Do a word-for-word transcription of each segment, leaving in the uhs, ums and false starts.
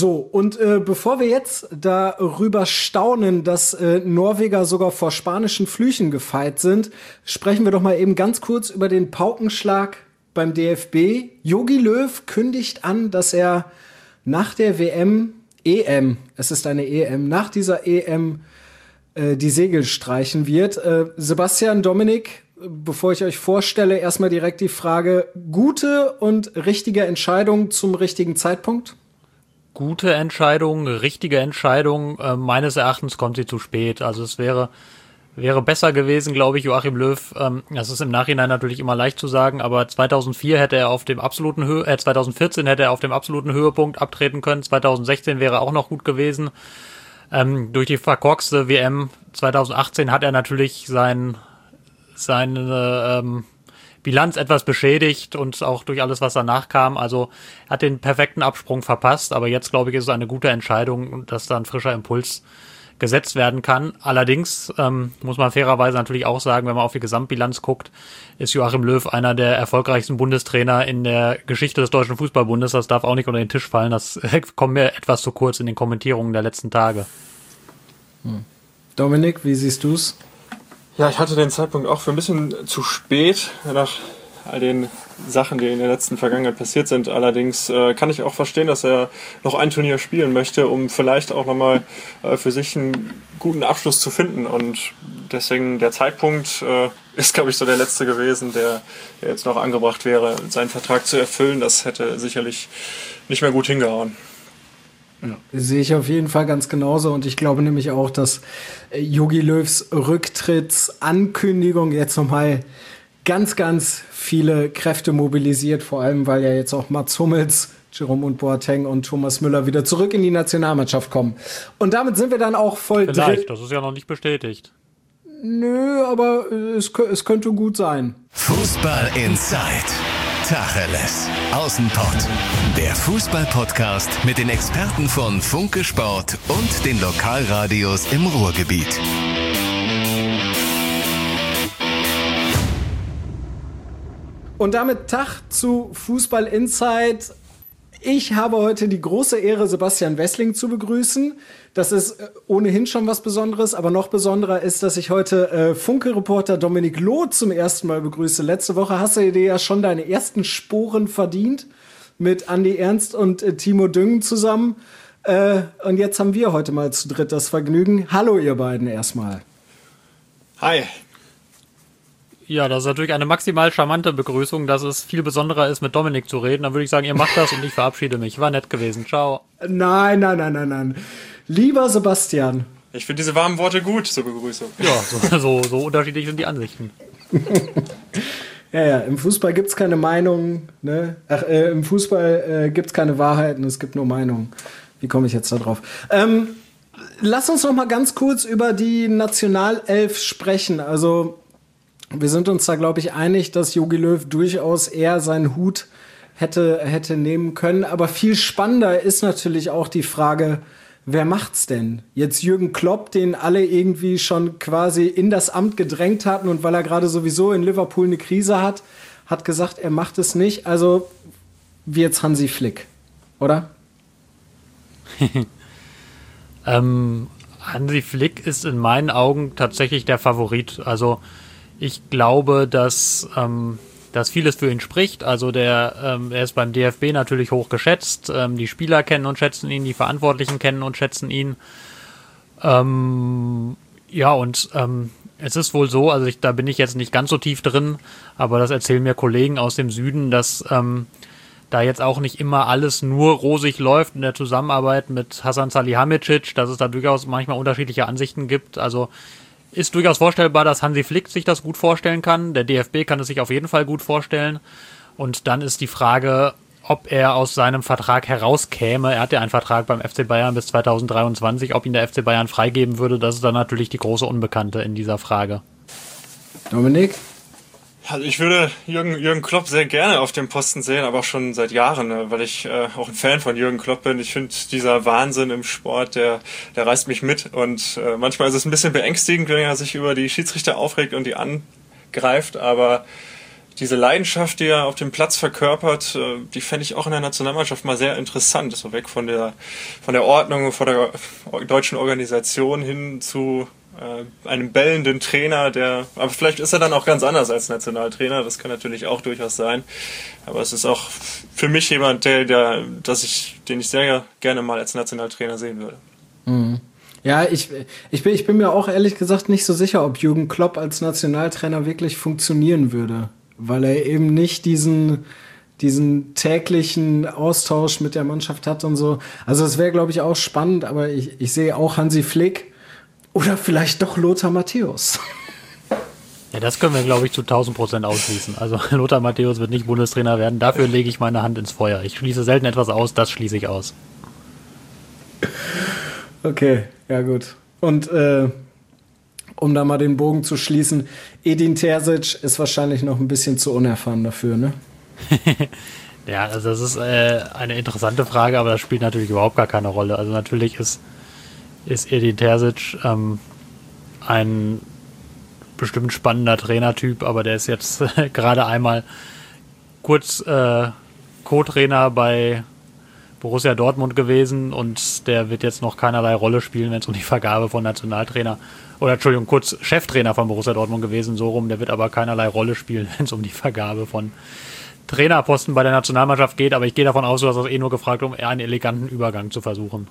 So, und äh, bevor wir jetzt darüber staunen, dass äh, Norweger sogar vor spanischen Flüchen gefeit sind, sprechen wir doch mal eben ganz kurz über den Paukenschlag beim D F B. Jogi Löw kündigt an, dass er nach der W M, E M, es ist eine E M, nach dieser E M äh, die Segel streichen wird. Äh, Sebastian, Dominik, bevor ich euch vorstelle, erstmal direkt die Frage, gute und richtige Entscheidung zum richtigen Zeitpunkt? Gute Entscheidung, richtige Entscheidung. Äh, meines Erachtens kommt sie zu spät. Also es wäre wäre besser gewesen, glaube ich, Joachim Löw. Ähm, das ist im Nachhinein natürlich immer leicht zu sagen, aber zweitausendvier hätte er auf dem absoluten Höhe, äh, zweitausendvierzehn hätte er auf dem absoluten Höhepunkt abtreten können. zweitausendsechzehn wäre auch noch gut gewesen. Ähm, durch die verkorkste W M zweitausendachtzehn hat er natürlich sein seine ähm, Bilanz etwas beschädigt und auch durch alles, was danach kam. Also hat den perfekten Absprung verpasst, aber jetzt, glaube ich, ist es eine gute Entscheidung, dass da ein frischer Impuls gesetzt werden kann. Allerdings ähm, muss man fairerweise natürlich auch sagen, wenn man auf die Gesamtbilanz guckt, ist Joachim Löw einer der erfolgreichsten Bundestrainer in der Geschichte des Deutschen Fußballbundes. Das darf auch nicht unter den Tisch fallen. Das kommt mir etwas zu kurz in den Kommentierungen der letzten Tage. Hm. Dominik, wie siehst du's? Ja, ich hatte den Zeitpunkt auch für ein bisschen zu spät, nach all den Sachen, die in der letzten Vergangenheit passiert sind. Allerdings äh, kann ich auch verstehen, dass er noch ein Turnier spielen möchte, um vielleicht auch nochmal äh, für sich einen guten Abschluss zu finden. Und deswegen der Zeitpunkt äh, ist, glaube ich, so der letzte gewesen, der, der jetzt noch angebracht wäre, seinen Vertrag zu erfüllen. Das hätte sicherlich nicht mehr gut hingehauen. Ja, sehe ich auf jeden Fall ganz genauso und ich glaube nämlich auch, dass Jogi Löws Rücktrittsankündigung jetzt nochmal ganz, ganz viele Kräfte mobilisiert, vor allem weil ja jetzt auch Mats Hummels, Jerome und Boateng und Thomas Müller wieder zurück in die Nationalmannschaft kommen. Und damit sind wir dann auch voll drin. Vielleicht, das ist ja noch nicht bestätigt. Nö, aber es, es könnte gut sein. Fußball Inside. Tacheles. Außenpott. Der Fußball-Podcast mit den Experten von Funke Sport und den Lokalradios im Ruhrgebiet. Und damit Tag zu Fußball Inside. Ich habe heute die große Ehre, Sebastian Wessling zu begrüßen. Das ist ohnehin schon was Besonderes, aber noch besonderer ist, dass ich heute äh, Funke-Reporter Dominik Loh zum ersten Mal begrüße. Letzte Woche hast du dir ja schon deine ersten Sporen verdient mit Andi Ernst und äh, Timo Düngen zusammen. Äh, und jetzt haben wir heute mal zu dritt das Vergnügen. Hallo ihr beiden erstmal. Hi. Ja, das ist natürlich eine maximal charmante Begrüßung, dass es viel besonderer ist, mit Dominik zu reden. Dann würde ich sagen, ihr macht das und ich verabschiede mich. War nett gewesen. Ciao. Nein, nein, nein, nein, nein. Lieber Sebastian. Ich finde diese warmen Worte gut zur Begrüßung. Ja, so, so, so unterschiedlich sind die Ansichten. Ja, ja, im Fußball gibt's keine Meinungen. Ne? Ach, äh, im Fußball äh, gibt's keine Wahrheiten, es gibt nur Meinungen. Wie komme ich jetzt da drauf? Ähm, lass uns noch mal ganz kurz über die Nationalelf sprechen. Also wir sind uns da, glaube ich, einig, dass Jogi Löw durchaus eher seinen Hut hätte, hätte nehmen können. Aber viel spannender ist natürlich auch die Frage, wer macht's denn? Jetzt Jürgen Klopp, den alle irgendwie schon quasi in das Amt gedrängt hatten und weil er gerade sowieso in Liverpool eine Krise hat, hat gesagt, er macht es nicht. Also wie jetzt Hansi Flick, oder? ähm, Hansi Flick ist in meinen Augen tatsächlich der Favorit. Also ich glaube, dass, ähm, dass vieles für ihn spricht. Also der, ähm, er ist beim D F B natürlich hoch geschätzt. Ähm, die Spieler kennen und schätzen ihn, die Verantwortlichen kennen und schätzen ihn. Ähm, ja, und ähm, es ist wohl so, also ich, da bin ich jetzt nicht ganz so tief drin, aber das erzählen mir Kollegen aus dem Süden, dass ähm, da jetzt auch nicht immer alles nur rosig läuft in der Zusammenarbeit mit Hasan Salihamidzic, dass es da durchaus manchmal unterschiedliche Ansichten gibt. Also ist durchaus vorstellbar, dass Hansi Flick sich das gut vorstellen kann. Der D F B kann es sich auf jeden Fall gut vorstellen. Und dann ist die Frage, ob er aus seinem Vertrag herauskäme. Er hat ja einen Vertrag beim F C Bayern bis zweitausenddreiundzwanzig. Ob ihn der F C Bayern freigeben würde, das ist dann natürlich die große Unbekannte in dieser Frage. Dominik? Also ich würde Jürgen, Jürgen Klopp sehr gerne auf dem Posten sehen, aber auch schon seit Jahren, ne, weil ich äh, auch ein Fan von Jürgen Klopp bin. Ich finde, dieser Wahnsinn im Sport, der, der reißt mich mit. Und äh, manchmal ist es ein bisschen beängstigend, wenn er sich über die Schiedsrichter aufregt und die angreift. Aber diese Leidenschaft, die er auf dem Platz verkörpert, die fände ich auch in der Nationalmannschaft mal sehr interessant. So weg von der, von der Ordnung, von der deutschen Organisation hin zu äh, einem bellenden Trainer, der, aber vielleicht ist er dann auch ganz anders als Nationaltrainer, das kann natürlich auch durchaus sein. Aber es ist auch für mich jemand, der, der, dass ich, den ich sehr gerne mal als Nationaltrainer sehen würde. Mhm. Ja, ich, ich, bin, ich bin mir auch ehrlich gesagt nicht so sicher, ob Jürgen Klopp als Nationaltrainer wirklich funktionieren würde, weil er eben nicht diesen, diesen täglichen Austausch mit der Mannschaft hat und so. Also es wäre, glaube ich, auch spannend, aber ich, ich sehe auch Hansi Flick oder vielleicht doch Lothar Matthäus. Ja, das können wir, glaube ich, zu tausend Prozent ausschließen. Also Lothar Matthäus wird nicht Bundestrainer werden, dafür lege ich meine Hand ins Feuer. Ich schließe selten etwas aus, das schließe ich aus. Okay, ja gut. Und äh, um da mal den Bogen zu schließen, Edin Terzic ist wahrscheinlich noch ein bisschen zu unerfahren dafür, ne? Ja, also das ist äh, eine interessante Frage, aber das spielt natürlich überhaupt gar keine Rolle. Also natürlich ist, ist Edin Terzic ähm, ein bestimmt spannender Trainertyp, aber der ist jetzt äh, gerade einmal kurz äh, Co-Trainer bei Borussia Dortmund gewesen und der wird jetzt noch keinerlei Rolle spielen, wenn es um die Vergabe von Nationaltrainer oder Entschuldigung, kurz Cheftrainer von Borussia Dortmund gewesen, so rum, der wird aber keinerlei Rolle spielen, wenn es um die Vergabe von Trainerposten bei der Nationalmannschaft geht, aber ich gehe davon aus, du hast das eh nur gefragt, um eher einen eleganten Übergang zu versuchen.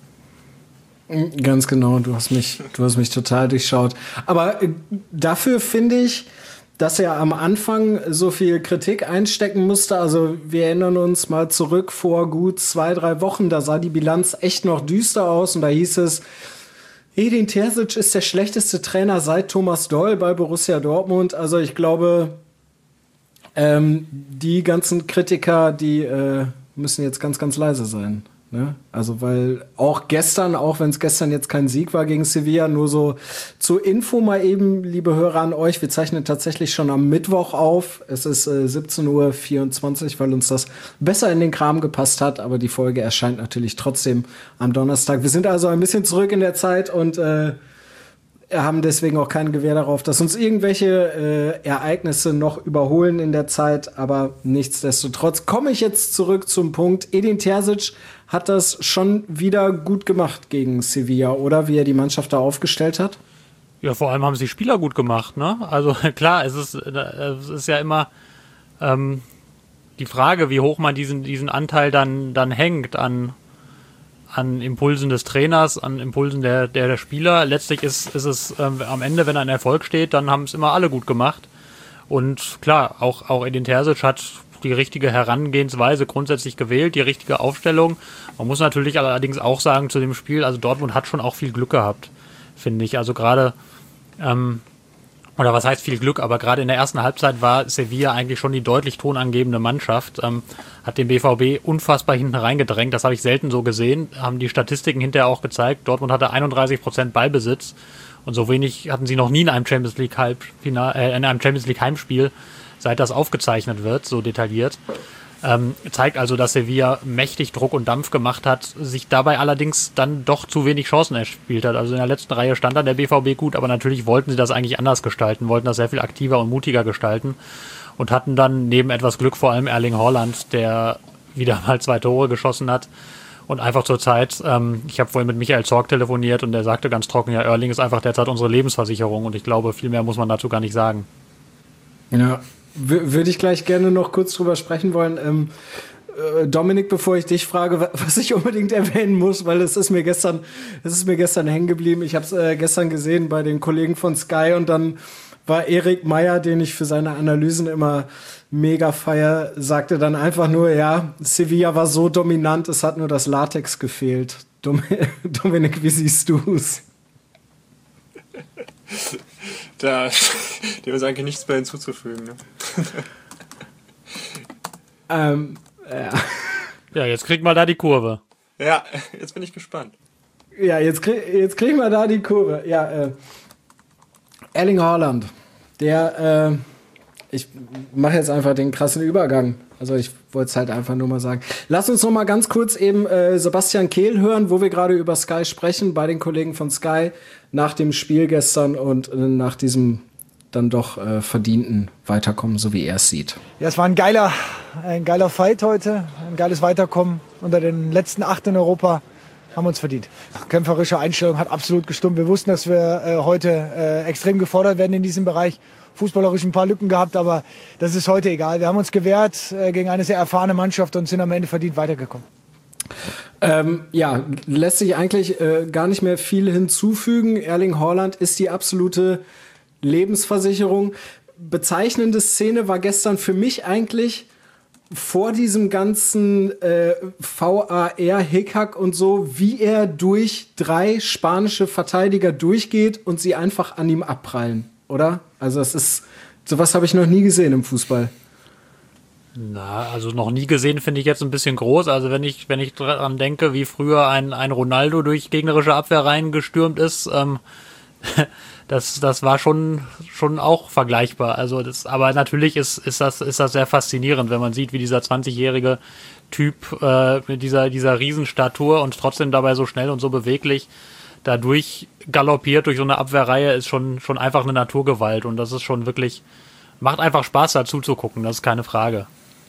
Ganz genau, du hast mich, du hast mich total durchschaut. Aber äh, dafür finde ich, dass er am Anfang so viel Kritik einstecken musste. Also wir erinnern uns mal zurück vor gut zwei, drei Wochen, da sah die Bilanz echt noch düster aus und da hieß es, Edin Terzic ist der schlechteste Trainer seit Thomas Doll bei Borussia Dortmund. Also ich glaube, ähm, die ganzen Kritiker, die äh, müssen jetzt ganz, ganz leise sein. Ne? Also weil auch gestern, auch wenn es gestern jetzt kein Sieg war gegen Sevilla, nur so zur Info mal eben, liebe Hörer an euch, wir zeichnen tatsächlich schon am Mittwoch auf. Es ist äh, siebzehn Uhr vierundzwanzig, weil uns das besser in den Kram gepasst hat, aber die Folge erscheint natürlich trotzdem am Donnerstag. Wir sind also ein bisschen zurück in der Zeit und äh, haben deswegen auch kein Gewähr darauf, dass uns irgendwelche äh, Ereignisse noch überholen in der Zeit, aber nichtsdestotrotz komme ich jetzt zurück zum Punkt. Edin Terzic hat das schon wieder gut gemacht gegen Sevilla, oder? Wie er die Mannschaft da aufgestellt hat? Ja, vor allem haben sie die Spieler gut gemacht, ne? Also klar, es ist, es ist ja immer ähm, die Frage, wie hoch man diesen, diesen Anteil dann, dann hängt an an Impulsen des Trainers, an Impulsen der, der, der Spieler. Letztlich ist, ist es ähm, am Ende, wenn ein Erfolg steht, dann haben es immer alle gut gemacht. Und klar, auch, auch Edin Terzic hat die richtige Herangehensweise grundsätzlich gewählt, die richtige Aufstellung. Man muss natürlich allerdings auch sagen zu dem Spiel, also Dortmund hat schon auch viel Glück gehabt, finde ich. Also gerade, ähm, oder was heißt viel Glück, aber gerade in der ersten Halbzeit war Sevilla eigentlich schon die deutlich tonangebende Mannschaft, ähm, hat den B V B unfassbar hinten reingedrängt, das habe ich selten so gesehen, haben die Statistiken hinterher auch gezeigt, Dortmund hatte einunddreißig Prozent Ballbesitz und so wenig hatten sie noch nie in einem Champions League Halbfinale, äh, in einem Champions League Heimspiel, seit das aufgezeichnet wird, so detailliert. Ähm, zeigt also, dass Sevilla mächtig Druck und Dampf gemacht hat, sich dabei allerdings dann doch zu wenig Chancen erspielt hat. Also in der letzten Reihe stand dann der B V B gut, aber natürlich wollten sie das eigentlich anders gestalten, wollten das sehr viel aktiver und mutiger gestalten und hatten dann neben etwas Glück vor allem Erling Haaland, der wieder mal zwei Tore geschossen hat und einfach zur Zeit, ähm, ich habe vorhin mit Michael Zorc telefoniert und der sagte ganz trocken, ja, Erling ist einfach derzeit unsere Lebensversicherung und ich glaube, viel mehr muss man dazu gar nicht sagen. Ja. Würde ich gleich gerne noch kurz drüber sprechen wollen. Ähm, äh, Dominik, bevor ich dich frage, was ich unbedingt erwähnen muss, weil es ist mir gestern, es ist mir gestern hängen geblieben. Ich habe es äh, gestern gesehen bei den Kollegen von Sky und dann war Erik Meyer, den ich für seine Analysen immer mega feier, sagte dann einfach nur, ja, Sevilla war so dominant, es hat nur das Latex gefehlt. Dom- Dominik, wie siehst du's? Da, dem ist eigentlich nichts mehr hinzuzufügen. Ne? ähm, ja. Ja, jetzt kriegt mal da die Kurve. Ja, jetzt bin ich gespannt. Ja, jetzt, krieg, jetzt kriegen wir da die Kurve. Ja, äh, Erling Haaland, der, äh, ich mache jetzt einfach den krassen Übergang. Also ich wollte es halt einfach nur mal sagen. Lass uns noch mal ganz kurz eben äh, Sebastian Kehl hören, wo wir gerade über Sky sprechen, bei den Kollegen von Sky, nach dem Spiel gestern und äh, nach diesem dann doch äh, verdienten Weiterkommen, so wie er es sieht. Ja, es war ein geiler, ein geiler Fight heute, ein geiles Weiterkommen. Unter den letzten acht in Europa haben wir uns verdient. Kämpferische Einstellung hat absolut gestimmt. Wir wussten, dass wir äh, heute äh, extrem gefordert werden in diesem Bereich. Fußballerisch ein paar Lücken gehabt, aber das ist heute egal. Wir haben uns gewehrt äh, gegen eine sehr erfahrene Mannschaft und sind am Ende verdient weitergekommen. Ähm, ja, lässt sich eigentlich äh, gar nicht mehr viel hinzufügen. Erling Haaland ist die absolute Lebensversicherung. Bezeichnende Szene war gestern für mich eigentlich vor diesem ganzen äh, V A R-Hickhack und so, wie er durch drei spanische Verteidiger durchgeht und sie einfach an ihm abprallen, oder? Also es ist, sowas habe ich noch nie gesehen im Fußball. Na, also noch nie gesehen finde ich jetzt ein bisschen groß. Also wenn ich, wenn ich dran denke, wie früher ein, ein Ronaldo durch gegnerische Abwehr reingestürmt ist, ähm, das, das war schon, schon auch vergleichbar. Also das, aber natürlich ist, ist das, ist das sehr faszinierend, wenn man sieht, wie dieser zwanzigjährige Typ äh, mit dieser, dieser Riesenstatur und trotzdem dabei so schnell und so beweglich dadurch galoppiert durch so eine Abwehrreihe, ist schon, schon einfach eine Naturgewalt und das ist schon wirklich, macht einfach Spaß dazu zu gucken, das ist keine Frage.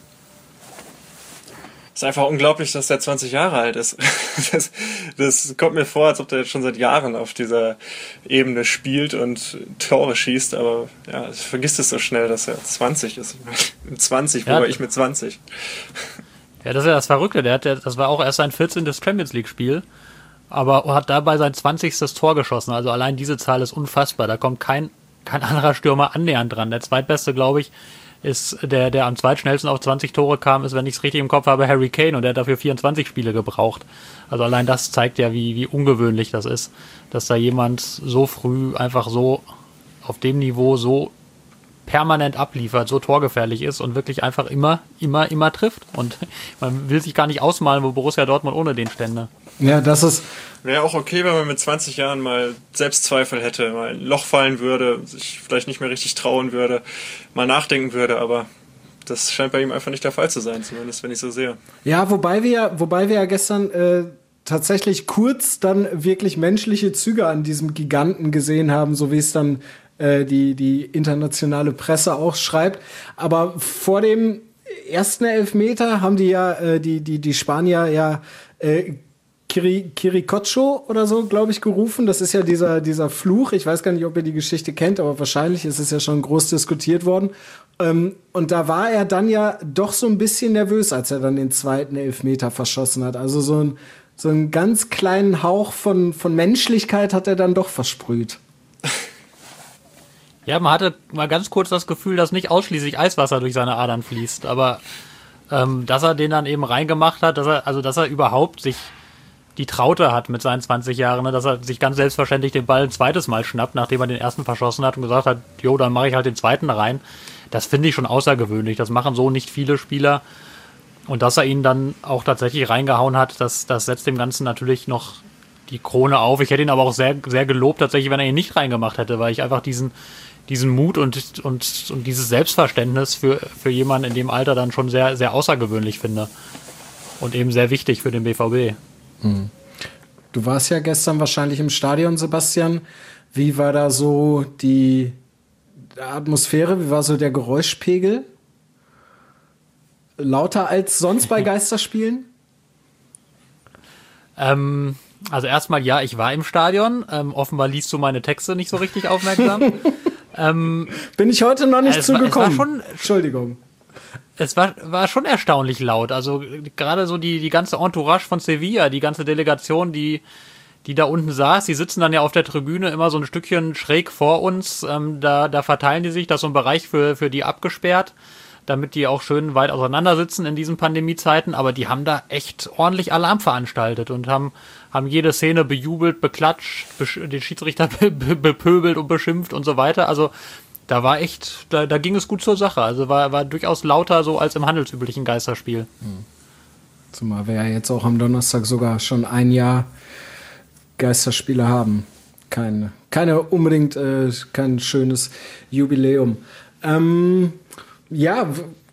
Es ist einfach unglaublich, dass der zwanzig Jahre alt ist. Das, das kommt mir vor, als ob der jetzt schon seit Jahren auf dieser Ebene spielt und Tore schießt, aber ja, ich vergisst es so schnell, dass er zwanzig ist. Mit zwanzig, wo war ich mit zwanzig? Ja, das ist ja das Verrückte, der hat, der, das war auch erst sein vierzehntes Champions League Spiel, aber hat dabei sein zwanzigstes Tor geschossen, also allein diese Zahl ist unfassbar, da kommt kein, kein anderer Stürmer annähernd dran. Der zweitbeste, glaube ich, ist der, der am zweitschnellsten auf zwanzig Tore kam, ist, wenn ich es richtig im Kopf habe, Harry Kane und der hat dafür vierundzwanzig Spiele gebraucht. Also allein das zeigt ja, wie, wie ungewöhnlich das ist, dass da jemand so früh einfach so auf dem Niveau so permanent abliefert, so torgefährlich ist und wirklich einfach immer, immer, immer trifft. Und man will sich gar nicht ausmalen, wo Borussia Dortmund ohne den stände. Ja, das ist... Wäre auch okay, wenn man mit zwanzig Jahren mal Selbstzweifel hätte, mal ein Loch fallen würde, sich vielleicht nicht mehr richtig trauen würde, mal nachdenken würde, aber das scheint bei ihm einfach nicht der Fall zu sein, zumindest wenn ich so sehe. Ja, wobei wir, wobei wir ja gestern äh, tatsächlich kurz dann wirklich menschliche Züge an diesem Giganten gesehen haben, so wie es dann äh, die, die internationale Presse auch schreibt. Aber vor dem ersten Elfmeter haben die ja, äh, die, die, die Spanier ja äh, Kiri, Kirikocho oder so, glaube ich, gerufen. Das ist ja dieser, dieser Fluch. Ich weiß gar nicht, ob ihr die Geschichte kennt, aber wahrscheinlich ist es ja schon groß diskutiert worden. Ähm, und da war er dann ja doch so ein bisschen nervös, als er dann den zweiten Elfmeter verschossen hat. Also so ein, so einen ganz kleinen Hauch von, von Menschlichkeit hat er dann doch versprüht. Ja, man hatte mal ganz kurz das Gefühl, dass nicht ausschließlich Eiswasser durch seine Adern fließt, aber ähm, dass er den dann eben reingemacht hat, dass er, also dass er überhaupt sich die Traute hat mit seinen zwanzig Jahren, ne, dass er sich ganz selbstverständlich den Ball ein zweites Mal schnappt, nachdem er den ersten verschossen hat und gesagt hat, jo, dann mache ich halt den zweiten rein. Das finde ich schon außergewöhnlich. Das machen so nicht viele Spieler. Und dass er ihn dann auch tatsächlich reingehauen hat, das, das setzt dem Ganzen natürlich noch die Krone auf. Ich hätte ihn aber auch sehr, sehr gelobt, tatsächlich, wenn er ihn nicht reingemacht hätte, weil ich einfach diesen, diesen Mut und, und, und dieses Selbstverständnis für, für jemanden in dem Alter dann schon sehr, sehr außergewöhnlich finde. Und eben sehr wichtig für den B V B. Du warst ja gestern wahrscheinlich im Stadion, Sebastian. Wie war da so die Atmosphäre? Wie war so der Geräuschpegel? Lauter als sonst bei Geisterspielen? Ähm, also erstmal, ja, ich war im Stadion. Ähm, offenbar liest du meine Texte nicht so richtig aufmerksam. ähm, Bin ich heute noch nicht es zugekommen. War, es war schon, Entschuldigung. Es war, war schon erstaunlich laut. Also gerade so die, die ganze Entourage von Sevilla, die ganze Delegation, die, die da unten saß, die sitzen dann ja auf der Tribüne immer so ein Stückchen schräg vor uns. Ähm, da, da verteilen die sich, da ist so ein Bereich für, für die abgesperrt, damit die auch schön weit auseinander sitzen in diesen Pandemiezeiten. Aber die haben da echt ordentlich Alarm veranstaltet und haben, haben jede Szene bejubelt, beklatscht, besch- den Schiedsrichter be- be- bepöbelt und beschimpft und so weiter. Also da war echt, da, da ging es gut zur Sache. Also war, war durchaus lauter so als im handelsüblichen Geisterspiel. Zumal wir ja jetzt auch am Donnerstag sogar schon ein Jahr Geisterspiele haben. Keine, keine unbedingt äh, kein schönes Jubiläum. Ähm, ja,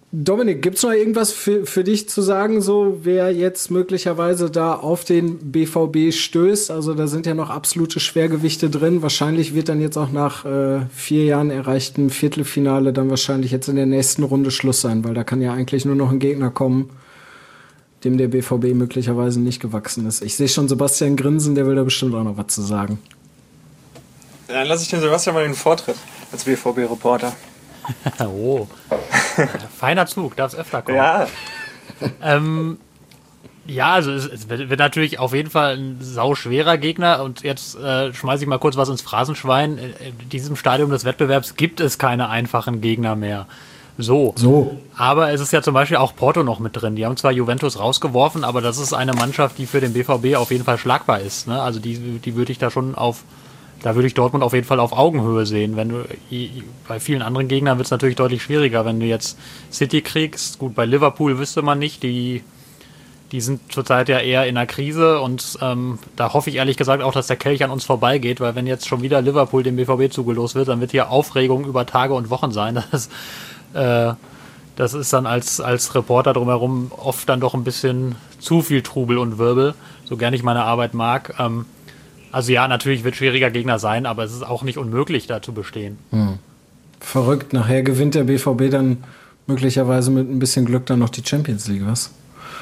Dominik, gibt's noch irgendwas für, für dich zu sagen, so wer jetzt möglicherweise da auf den B V B stößt? Also da sind ja noch absolute Schwergewichte drin. Wahrscheinlich wird dann jetzt auch nach äh, vier Jahren erreichtem Viertelfinale dann wahrscheinlich jetzt in der nächsten Runde Schluss sein, weil da kann ja eigentlich nur noch ein Gegner kommen, dem der B V B möglicherweise nicht gewachsen ist. Ich sehe schon Sebastian grinsen, der will da bestimmt auch noch was zu sagen. Dann lasse ich den Sebastian mal den Vortritt als B V B-Reporter. Oh, feiner Zug, darf es öfter kommen. Ja. Ähm, ja, also es, es wird natürlich auf jeden Fall ein sauschwerer Gegner und jetzt äh, schmeiße ich mal kurz was ins Phrasenschwein. In diesem Stadium des Wettbewerbs gibt es keine einfachen Gegner mehr. So. So. Aber es ist ja zum Beispiel auch Porto noch mit drin. Die haben zwar Juventus rausgeworfen, aber das ist eine Mannschaft, die für den B V B auf jeden Fall schlagbar ist. Ne? Also die, die würde ich da schon auf Da würde ich Dortmund auf jeden Fall auf Augenhöhe sehen. Wenn du, bei vielen anderen Gegnern wird es natürlich deutlich schwieriger. Wenn du jetzt City kriegst, gut, bei Liverpool wüsste man nicht, die, die sind zurzeit ja eher in einer Krise und ähm, da hoffe ich ehrlich gesagt auch, dass der Kelch an uns vorbeigeht, weil wenn jetzt schon wieder Liverpool dem B V B zugelost wird, dann wird hier Aufregung über Tage und Wochen sein. Das, äh, das ist dann als, als Reporter drumherum oft dann doch ein bisschen zu viel Trubel und Wirbel, so gern ich meine Arbeit mag. Ähm, Also ja, natürlich wird schwieriger Gegner sein, aber es ist auch nicht unmöglich, da zu bestehen. Hm. Verrückt. Nachher gewinnt der B V B dann möglicherweise mit ein bisschen Glück dann noch die Champions League, was?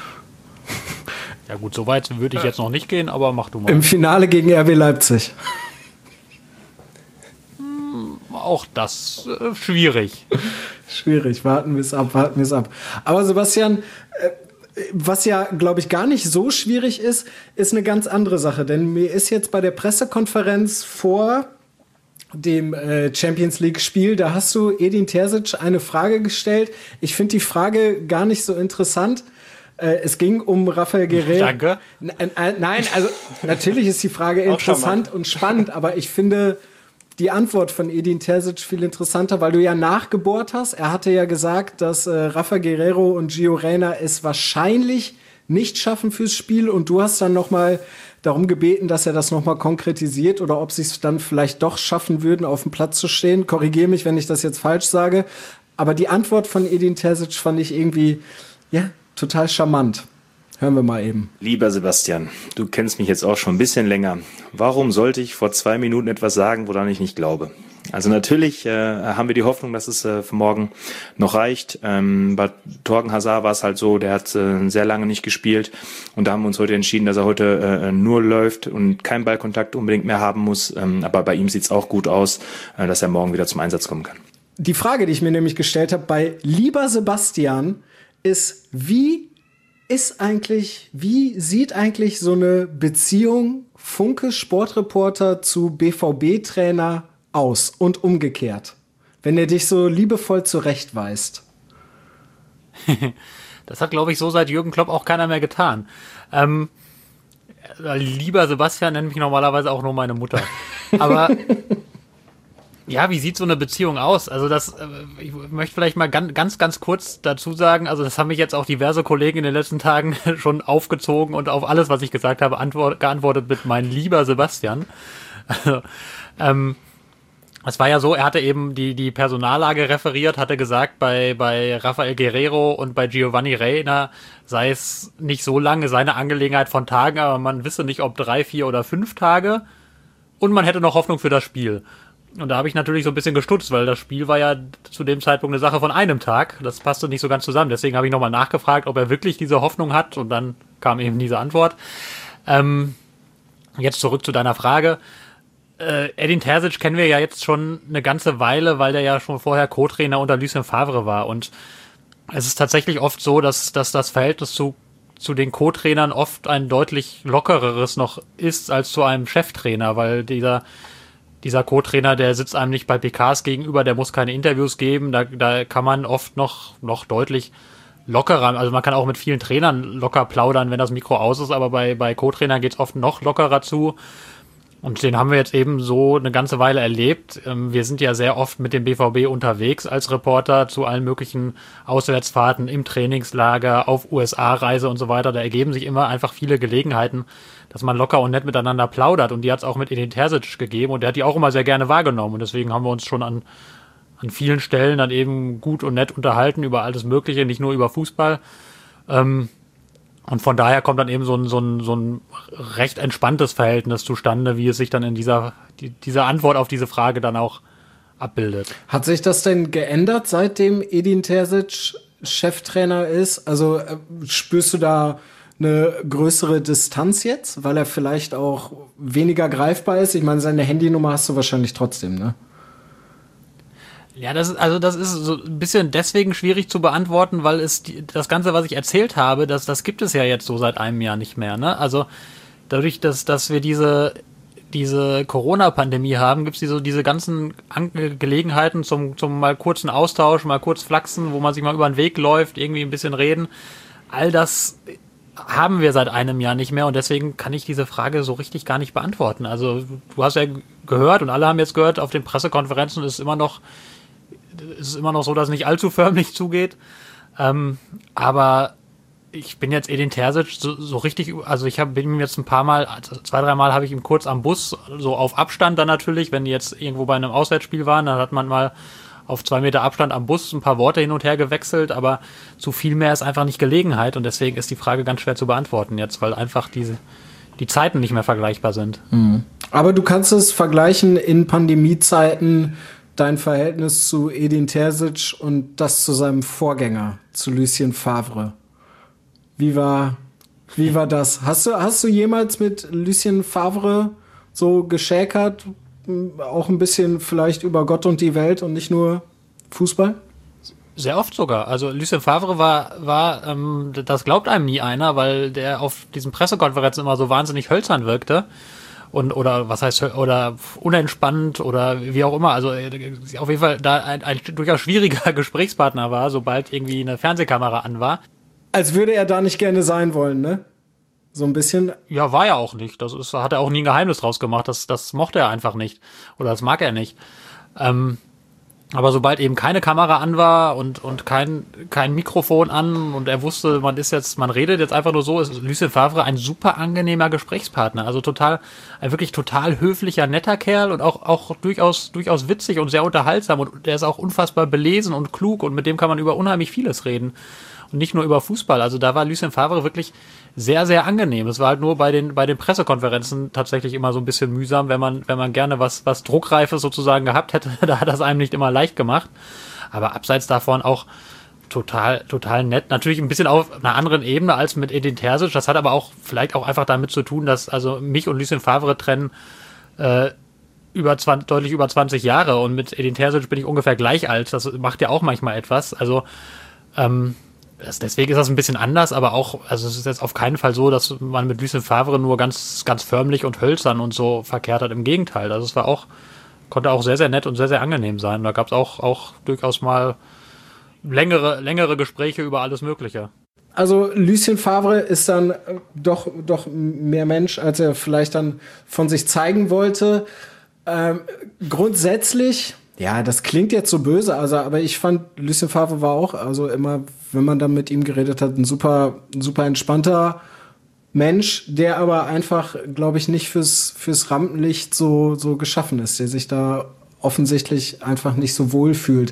Ja gut, so weit würde ich jetzt noch nicht gehen, aber mach du mal. Im Finale gegen R B Leipzig. Hm, auch das äh, schwierig. Schwierig. Warten wir es ab, warten wir es ab. Aber Sebastian, äh, was ja, glaube ich, gar nicht so schwierig ist, ist eine ganz andere Sache. Denn mir ist jetzt bei der Pressekonferenz vor dem äh, Champions League-Spiel, da hast du Edin Terzic eine Frage gestellt. Ich finde die Frage gar nicht so interessant. Äh, es ging um Rafael Guerreiro. Danke. N- äh, nein, also natürlich ist die Frage interessant und spannend, aber ich finde die Antwort von Edin Terzic viel interessanter, weil du ja nachgebohrt hast. Er hatte ja gesagt, dass äh, Rafa Guerreiro und Gio Reyna es wahrscheinlich nicht schaffen fürs Spiel und du hast dann noch mal darum gebeten, dass er das noch mal konkretisiert oder ob sie es dann vielleicht doch schaffen würden, auf dem Platz zu stehen. Korrigiere mich, wenn ich das jetzt falsch sage. Aber die Antwort von Edin Terzic fand ich irgendwie, ja, total charmant. Hören wir mal eben. Lieber Sebastian, du kennst mich jetzt auch schon ein bisschen länger. Warum sollte ich vor zwei Minuten etwas sagen, woran ich nicht glaube? Also natürlich äh, haben wir die Hoffnung, dass es äh, für morgen noch reicht. Ähm, bei Thorgan Hazard war es halt so, der hat äh, sehr lange nicht gespielt und da haben wir uns heute entschieden, dass er heute äh, nur läuft und keinen Ballkontakt unbedingt mehr haben muss. Ähm, aber bei ihm sieht es auch gut aus, äh, dass er morgen wieder zum Einsatz kommen kann. Die Frage, die ich mir nämlich gestellt habe bei Lieber Sebastian, ist, wie ist eigentlich, wie sieht eigentlich so eine Beziehung Funke Sportreporter zu B V B-Trainer aus und umgekehrt, wenn er dich so liebevoll zurechtweist? Das hat, glaube ich, so seit Jürgen Klopp auch keiner mehr getan. Ähm, lieber Sebastian nennt mich normalerweise auch nur meine Mutter. Aber ja, wie sieht so eine Beziehung aus? Also das, äh, ich möchte vielleicht mal ganz, ganz, ganz kurz dazu sagen, also das haben mich jetzt auch diverse Kollegen in den letzten Tagen schon aufgezogen und auf alles, was ich gesagt habe, antwort, geantwortet mit mein lieber Sebastian. Also, ähm, es war ja so, er hatte eben die, die Personallage referiert, hatte gesagt, bei, bei Rafael Guerreiro und bei Giovanni Reyna sei es nicht so lange seine Angelegenheit von Tagen, aber man wisse nicht, ob drei, vier oder fünf Tage und man hätte noch Hoffnung für das Spiel. Und da habe ich natürlich so ein bisschen gestutzt, weil das Spiel war ja zu dem Zeitpunkt eine Sache von einem Tag. Das passte nicht so ganz zusammen. Deswegen habe ich nochmal nachgefragt, ob er wirklich diese Hoffnung hat. Und dann kam eben diese Antwort. Ähm, jetzt zurück zu deiner Frage. Äh, Edin Terzic kennen wir ja jetzt schon eine ganze Weile, weil der ja schon vorher Co-Trainer unter Lucien Favre war. Und es ist tatsächlich oft so, dass, dass das Verhältnis zu, zu den Co-Trainern oft ein deutlich lockereres noch ist als zu einem Cheftrainer, weil dieser Dieser Co-Trainer, der sitzt einem nicht bei P Ks gegenüber, der muss keine Interviews geben, da, da kann man oft noch, noch deutlich lockerer, also man kann auch mit vielen Trainern locker plaudern, wenn das Mikro aus ist, aber bei, bei Co-Trainern geht's oft noch lockerer zu. Und den haben wir jetzt eben so eine ganze Weile erlebt. Wir sind ja sehr oft mit dem B V B unterwegs als Reporter zu allen möglichen Auswärtsfahrten im Trainingslager, auf U S A-Reise und so weiter. Da ergeben sich immer einfach viele Gelegenheiten, dass man locker und nett miteinander plaudert. Und die hat es auch mit Edin Terzic gegeben und der hat die auch immer sehr gerne wahrgenommen. Und deswegen haben wir uns schon an an vielen Stellen dann eben gut und nett unterhalten über alles Mögliche, nicht nur über Fußball. Ähm, und von daher kommt dann eben so ein, so ein, so ein recht entspanntes Verhältnis zustande, wie es sich dann in dieser, die, dieser Antwort auf diese Frage dann auch abbildet. Hat sich das denn geändert, seitdem Edin Terzic Cheftrainer ist? Also äh, spürst du da eine größere Distanz jetzt, weil er vielleicht auch weniger greifbar ist? Ich meine, seine Handynummer hast du wahrscheinlich trotzdem, ne? Ja, das ist, also das ist so ein bisschen deswegen schwierig zu beantworten, weil es die, das Ganze, was ich erzählt habe, das, das gibt es ja jetzt so seit einem Jahr nicht mehr, ne? Also dadurch, dass, dass wir diese, diese Corona-Pandemie haben, gibt es diese, diese ganzen An- Gelegenheiten zum, zum mal kurzen Austausch, mal kurz flachsen, wo man sich mal über den Weg läuft, irgendwie ein bisschen reden. All das haben wir seit einem Jahr nicht mehr und deswegen kann ich diese Frage so richtig gar nicht beantworten. Also du hast ja gehört und alle haben jetzt gehört, auf den Pressekonferenzen ist immer noch ist es immer noch so, dass es nicht allzu förmlich zugeht. Ähm, aber ich bin jetzt Edin Terzic so, so richtig, also ich hab, bin ihm jetzt ein paar Mal, also zwei, drei Mal habe ich ihm kurz am Bus, so auf Abstand dann natürlich, wenn die jetzt irgendwo bei einem Auswärtsspiel waren, dann hat man mal auf zwei Meter Abstand am Bus ein paar Worte hin und her gewechselt, aber zu viel mehr ist einfach nicht Gelegenheit und deswegen ist die Frage ganz schwer zu beantworten jetzt, weil einfach diese, die Zeiten nicht mehr vergleichbar sind. Mhm. Aber du kannst es vergleichen in Pandemiezeiten, dein Verhältnis zu Edin Terzic und das zu seinem Vorgänger, zu Lucien Favre. Wie war, wie war das? Hast du, hast du jemals mit Lucien Favre so geschäkert? Auch ein bisschen vielleicht über Gott und die Welt und nicht nur Fußball? Sehr oft sogar. Also Lucien Favre war, war ähm, das glaubt einem nie einer, weil der auf diesen Pressekonferenzen immer so wahnsinnig hölzern wirkte. Und, oder was heißt, oder unentspannt oder wie auch immer. Also auf jeden Fall da ein, ein durchaus schwieriger Gesprächspartner war, sobald irgendwie eine Fernsehkamera an war. Als würde er da nicht gerne sein wollen, ne? So ein bisschen. Ja, war er auch nicht. Das ist, hat er auch nie ein Geheimnis draus gemacht. Das, das mochte er einfach nicht. Oder das mag er nicht. Ähm, aber sobald eben keine Kamera an war und, und kein, kein Mikrofon an und er wusste, man ist jetzt, man redet jetzt einfach nur so, ist Lucien Favre ein super angenehmer Gesprächspartner. Also total, ein wirklich total höflicher, netter Kerl und auch, auch durchaus, durchaus witzig und sehr unterhaltsam und der ist auch unfassbar belesen und klug und mit dem kann man über unheimlich vieles reden. Und nicht nur über Fußball. Also da war Lucien Favre wirklich sehr, sehr angenehm. Es war halt nur bei den, bei den Pressekonferenzen tatsächlich immer so ein bisschen mühsam, wenn man, wenn man gerne was, was Druckreifes sozusagen gehabt hätte. Da hat das einem nicht immer leicht gemacht. Aber abseits davon auch total, total nett. Natürlich ein bisschen auf einer anderen Ebene als mit Edin Terzic. Das hat aber auch vielleicht auch einfach damit zu tun, dass also mich und Lucien Favre trennen, äh, über zwanzig, deutlich über zwanzig Jahre und mit Edin Terzic bin ich ungefähr gleich alt. Das macht ja auch manchmal etwas. Also, ähm, Das, deswegen ist das ein bisschen anders, aber auch, also es ist jetzt auf keinen Fall so, dass man mit Lucien Favre nur ganz, ganz förmlich und hölzern und so verkehrt hat. Im Gegenteil, also es war auch, konnte auch sehr, sehr nett und sehr, sehr angenehm sein. Da gab es auch, auch durchaus mal längere, längere Gespräche über alles Mögliche. Also Lucien Favre ist dann doch, doch mehr Mensch, als er vielleicht dann von sich zeigen wollte. Ähm, grundsätzlich, ja, das klingt jetzt so böse, also, aber ich fand, Lucien Favre war auch, also immer, wenn man dann mit ihm geredet hat, ein super, super entspannter Mensch, der aber einfach, glaube ich, nicht fürs, fürs Rampenlicht so, so geschaffen ist, der sich da offensichtlich einfach nicht so wohl fühlt.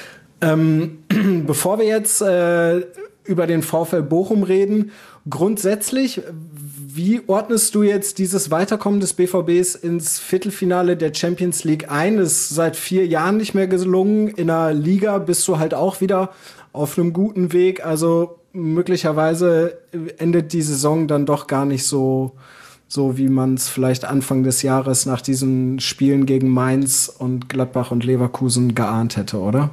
Ähm, bevor wir jetzt äh, über den VfL Bochum reden, grundsätzlich, wie ordnest du jetzt dieses Weiterkommen des B V Bs ins Viertelfinale der Champions League ein? Das ist seit vier Jahren nicht mehr gelungen. In der Liga bist du halt auch wieder auf einem guten Weg. Also möglicherweise endet die Saison dann doch gar nicht so, so wie man es vielleicht Anfang des Jahres nach diesen Spielen gegen Mainz und Gladbach und Leverkusen geahnt hätte, oder?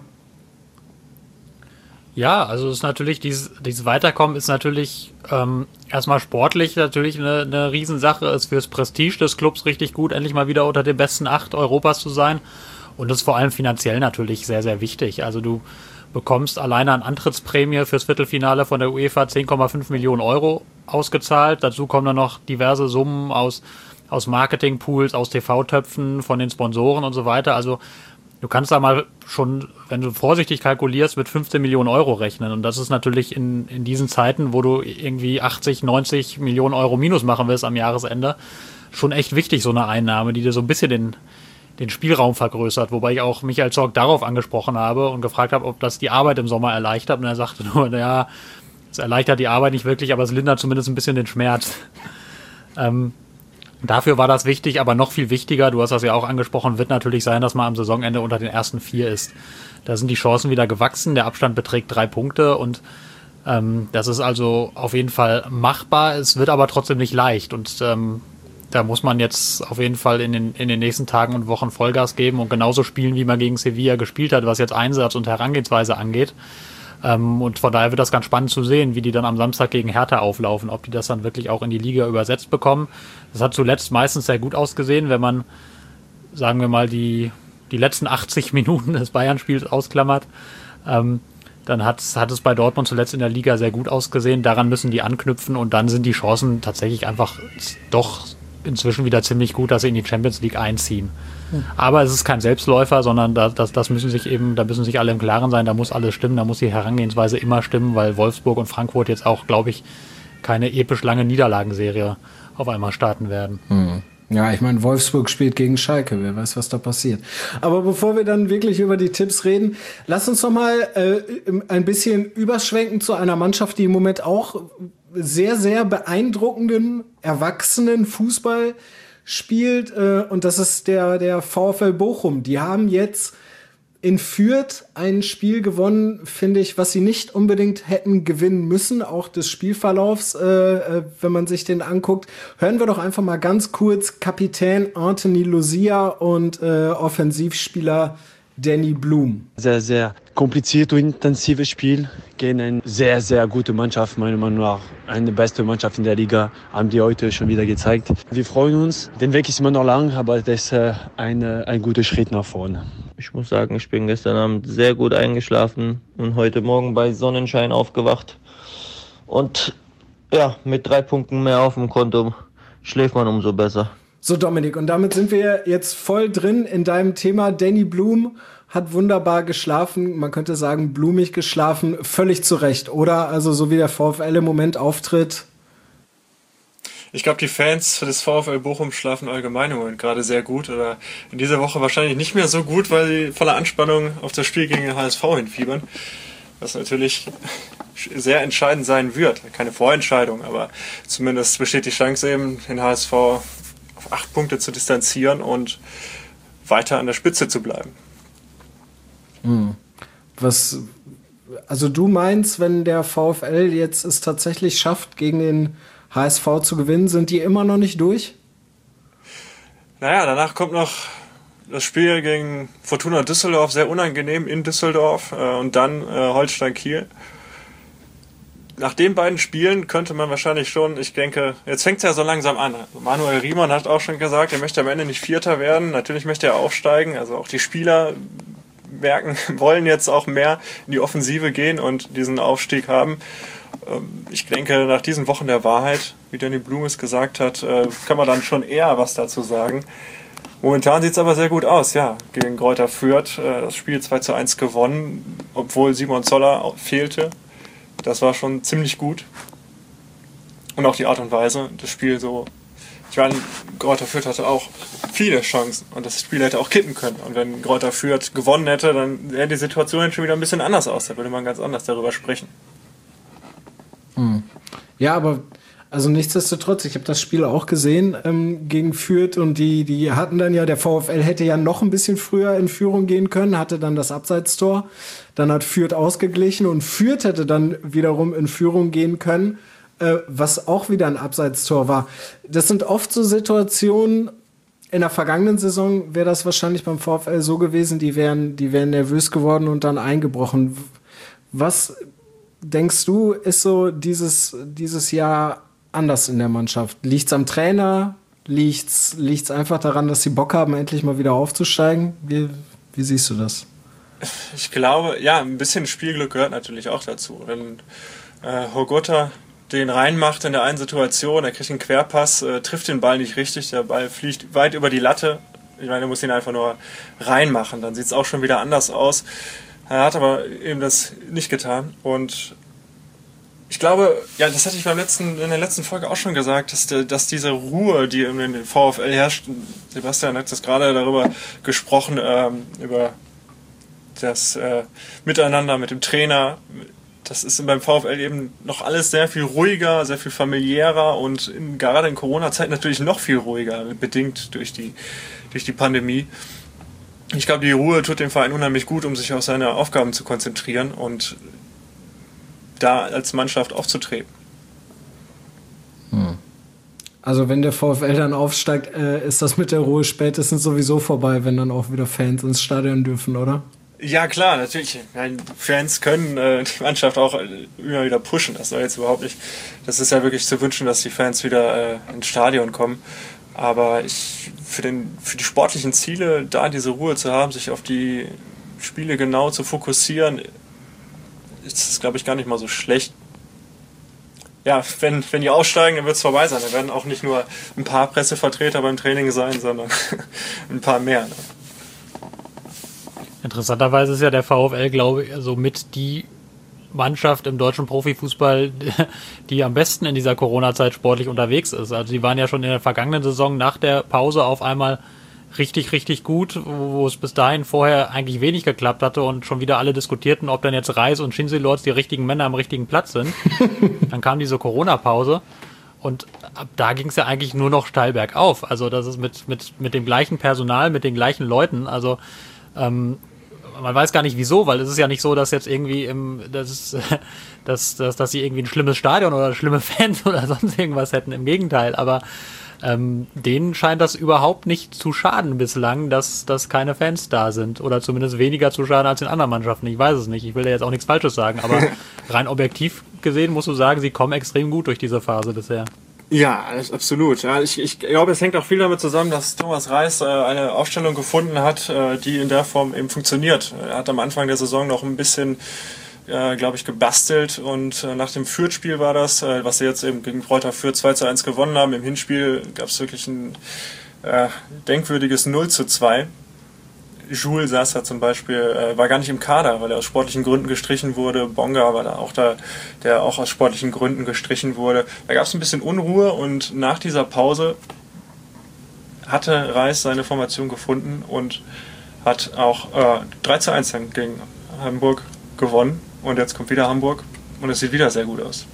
Ja, also es ist natürlich, dieses, dieses Weiterkommen ist natürlich ähm, erstmal sportlich natürlich eine, eine Riesensache, ist fürs Prestige des Clubs richtig gut, endlich mal wieder unter den besten acht Europas zu sein und das ist vor allem finanziell natürlich sehr, sehr wichtig. Also du bekommst alleine an Antrittsprämie fürs Viertelfinale von der UEFA zehn Komma fünf Millionen Euro ausgezahlt, dazu kommen dann noch diverse Summen aus, aus Marketingpools, aus T V-Töpfen, von den Sponsoren und so weiter, also du kannst da mal schon, wenn du vorsichtig kalkulierst, mit fünfzehn Millionen Euro rechnen. Und das ist natürlich in, in diesen Zeiten, wo du irgendwie achtzig, neunzig Millionen Euro Minus machen willst am Jahresende, schon echt wichtig, so eine Einnahme, die dir so ein bisschen den, den Spielraum vergrößert, wobei ich auch Michael Zorc darauf angesprochen habe und gefragt habe, ob das die Arbeit im Sommer erleichtert. Und er sagte nur, naja, es erleichtert die Arbeit nicht wirklich, aber es lindert zumindest ein bisschen den Schmerz. ähm, dafür war das wichtig, aber noch viel wichtiger, du hast das ja auch angesprochen, wird natürlich sein, dass man am Saisonende unter den ersten vier ist. Da sind die Chancen wieder gewachsen, der Abstand beträgt drei Punkte und ähm, das ist also auf jeden Fall machbar. Es wird aber trotzdem nicht leicht und ähm, da muss man jetzt auf jeden Fall in den, in den nächsten Tagen und Wochen Vollgas geben und genauso spielen, wie man gegen Sevilla gespielt hat, was jetzt Einsatz und Herangehensweise angeht. Ähm, und von daher wird das ganz spannend zu sehen, wie die dann am Samstag gegen Hertha auflaufen, ob die das dann wirklich auch in die Liga übersetzt bekommen. Das hat zuletzt meistens sehr gut ausgesehen, wenn man, sagen wir mal, die, die letzten achtzig Minuten des Bayern-Spiels ausklammert. Ähm, dann hat, hat es bei Dortmund zuletzt in der Liga sehr gut ausgesehen. Daran müssen die anknüpfen und dann sind die Chancen tatsächlich einfach doch inzwischen wieder ziemlich gut, dass sie in die Champions League einziehen. Mhm. Aber es ist kein Selbstläufer, sondern da, das, das müssen sich eben, da müssen sich alle im Klaren sein, da muss alles stimmen, da muss die Herangehensweise immer stimmen, weil Wolfsburg und Frankfurt jetzt auch, glaube ich, keine episch lange Niederlagenserie auf einmal starten werden. Mhm. Ja, ich meine, Wolfsburg spielt gegen Schalke, wer weiß, was da passiert. Aber bevor wir dann wirklich über die Tipps reden, lass uns noch mal äh, ein bisschen überschwenken zu einer Mannschaft, die im Moment auch sehr, sehr beeindruckenden, erwachsenen Fußball spielt. Äh, und das ist der, der VfL Bochum. Die haben jetzt in Fürth ein Spiel gewonnen, finde ich, was sie nicht unbedingt hätten gewinnen müssen, auch des Spielverlaufs, äh, wenn man sich den anguckt. Hören wir doch einfach mal ganz kurz Kapitän Anthony Lucia und äh, Offensivspieler Danny Blum. Sehr, sehr kompliziert und intensives Spiel gegen eine sehr, sehr gute Mannschaft, meiner Meinung nach. Eine beste Mannschaft in der Liga, haben die heute schon wieder gezeigt. Wir freuen uns. Der Weg ist immer noch lang, aber das ist äh, ein, ein guter Schritt nach vorne. Ich muss sagen, ich bin gestern Abend sehr gut eingeschlafen und heute Morgen bei Sonnenschein aufgewacht. Und ja, mit drei Punkten mehr auf dem Konto schläft man umso besser. So, Dominik, und damit sind wir jetzt voll drin in deinem Thema. Danny Blum hat wunderbar geschlafen, man könnte sagen blumig geschlafen, völlig zu Recht, oder? Also so wie der VfL im Moment auftritt. Ich glaube, die Fans des VfL Bochum schlafen allgemein im Moment gerade sehr gut oder in dieser Woche wahrscheinlich nicht mehr so gut, weil sie voller Anspannung auf das Spiel gegen den H S V hinfiebern, was natürlich sehr entscheidend sein wird. Keine Vorentscheidung, aber zumindest besteht die Chance eben, den H S V auf acht Punkte zu distanzieren und weiter an der Spitze zu bleiben. Hm. Was, also du meinst, wenn der VfL jetzt es tatsächlich schafft, gegen den H S V zu gewinnen, sind die immer noch nicht durch? Naja, danach kommt noch das Spiel gegen Fortuna Düsseldorf, sehr unangenehm in Düsseldorf, äh, und dann äh, Holstein Kiel. Nach den beiden Spielen könnte man wahrscheinlich schon, ich denke, jetzt fängt es ja so langsam an. Manuel Riemann hat auch schon gesagt, er möchte am Ende nicht Vierter werden. Natürlich möchte er aufsteigen. Also auch die Spieler merken, wollen jetzt auch mehr in die Offensive gehen und diesen Aufstieg haben. Ich denke, nach diesen Wochen der Wahrheit, wie Danny Blum es gesagt hat, kann man dann schon eher was dazu sagen. Momentan sieht es aber sehr gut aus, ja. Gegen Greuther Fürth das Spiel zwei zu eins gewonnen, obwohl Simon Zoller fehlte. Das war schon ziemlich gut. Und auch die Art und Weise, das Spiel so. Ich meine, Greuther Fürth hatte auch viele Chancen und das Spiel hätte auch kippen können. Und wenn Greuther Fürth gewonnen hätte, dann sähe die Situation schon wieder ein bisschen anders aus. Da würde man ganz anders darüber sprechen. Hm. Ja, aber also nichtsdestotrotz, ich habe das Spiel auch gesehen ähm, gegen Fürth und die, die hatten dann ja, der VfL hätte ja noch ein bisschen früher in Führung gehen können, hatte dann das Abseitstor, dann hat Fürth ausgeglichen und Fürth hätte dann wiederum in Führung gehen können, äh, was auch wieder ein Abseitstor war. Das sind oft so Situationen, in der vergangenen Saison wäre das wahrscheinlich beim VfL so gewesen, die wären, die wären nervös geworden und dann eingebrochen. Was denkst du, ist so dieses, dieses Jahr anders in der Mannschaft? Liegt's am Trainer? Liegt's, liegt's einfach daran, dass sie Bock haben, endlich mal wieder aufzusteigen? Wie, wie siehst du das? Ich glaube, ja, ein bisschen Spielglück gehört natürlich auch dazu. Wenn äh, Hogota den reinmacht in der einen Situation, er kriegt einen Querpass, äh, trifft den Ball nicht richtig, der Ball fliegt weit über die Latte. Ich meine, er muss ihn einfach nur reinmachen, dann sieht es auch schon wieder anders aus. Er hat aber eben das nicht getan und Ich glaube, ja, das hatte ich beim letzten, in der letzten Folge auch schon gesagt, dass, de, dass diese Ruhe, die in den VfL herrscht, Sebastian hat das gerade darüber gesprochen, ähm, über das äh, Miteinander mit dem Trainer, das ist beim VfL eben noch alles sehr viel ruhiger, sehr viel familiärer und in, gerade in Corona-Zeit natürlich noch viel ruhiger, bedingt durch die, durch die Pandemie. Ich glaube, die Ruhe tut dem Verein unheimlich gut, um sich auf seine Aufgaben zu konzentrieren und da als Mannschaft aufzutreten. Hm. Also wenn der VfL dann aufsteigt, äh, ist das mit der Ruhe spätestens sowieso vorbei, wenn dann auch wieder Fans ins Stadion dürfen, oder? Ja klar, natürlich. Meine, Fans können äh, die Mannschaft auch äh, immer wieder pushen. Das soll jetzt überhaupt nicht. Das ist ja wirklich zu wünschen, dass die Fans wieder äh, ins Stadion kommen. Aber ich für den für die sportlichen Ziele, da diese Ruhe zu haben, sich auf die Spiele genau zu fokussieren, ist es, glaube ich, gar nicht mal so schlecht. Ja, wenn, wenn die aussteigen, dann wird es vorbei sein. Da werden auch nicht nur ein paar Pressevertreter beim Training sein, sondern ein paar mehr. Ne? Interessanterweise ist ja der VfL, glaube ich, also mit die Mannschaft im deutschen Profifußball, die am besten in dieser Corona-Zeit sportlich unterwegs ist. Also die waren ja schon in der vergangenen Saison nach der Pause auf einmal richtig, richtig gut, wo es bis dahin vorher eigentlich wenig geklappt hatte und schon wieder alle diskutierten, ob dann jetzt Reis und Schinselords die richtigen Männer am richtigen Platz sind. Dann kam diese Corona-Pause und ab da ging es ja eigentlich nur noch steil bergauf. Also das ist mit, mit, mit dem gleichen Personal, mit den gleichen Leuten, also ähm, man weiß gar nicht wieso, weil es ist ja nicht so, dass jetzt irgendwie im, das ist, dass, dass, dass sie irgendwie ein schlimmes Stadion oder schlimme Fans oder sonst irgendwas hätten. Im Gegenteil, aber ähm, denen scheint das überhaupt nicht zu schaden bislang, dass, dass keine Fans da sind oder zumindest weniger zu schaden als in anderen Mannschaften. Ich weiß es nicht. Ich will da jetzt auch nichts Falsches sagen, aber rein objektiv gesehen musst du sagen, sie kommen extrem gut durch diese Phase bisher. Ja, absolut. Ja, ich, ich glaube, es hängt auch viel damit zusammen, dass Thomas Reis äh, eine Aufstellung gefunden hat, äh, die in der Form eben funktioniert. Er hat am Anfang der Saison noch ein bisschen, äh, glaube ich, gebastelt und äh, nach dem Fürth-Spiel war das, äh, was sie jetzt eben gegen Greuther Fürth zwei zu eins gewonnen haben. Im Hinspiel gab es wirklich ein äh, denkwürdiges null zu zwei. Jules saß da zum Beispiel, äh, war gar nicht im Kader, weil er aus sportlichen Gründen gestrichen wurde. Bonga war da auch da, der auch aus sportlichen Gründen gestrichen wurde. Da gab es ein bisschen Unruhe und nach dieser Pause hatte Reis seine Formation gefunden und hat auch äh, drei zu eins gegen Hamburg gewonnen. Und jetzt kommt wieder Hamburg und es sieht wieder sehr gut aus.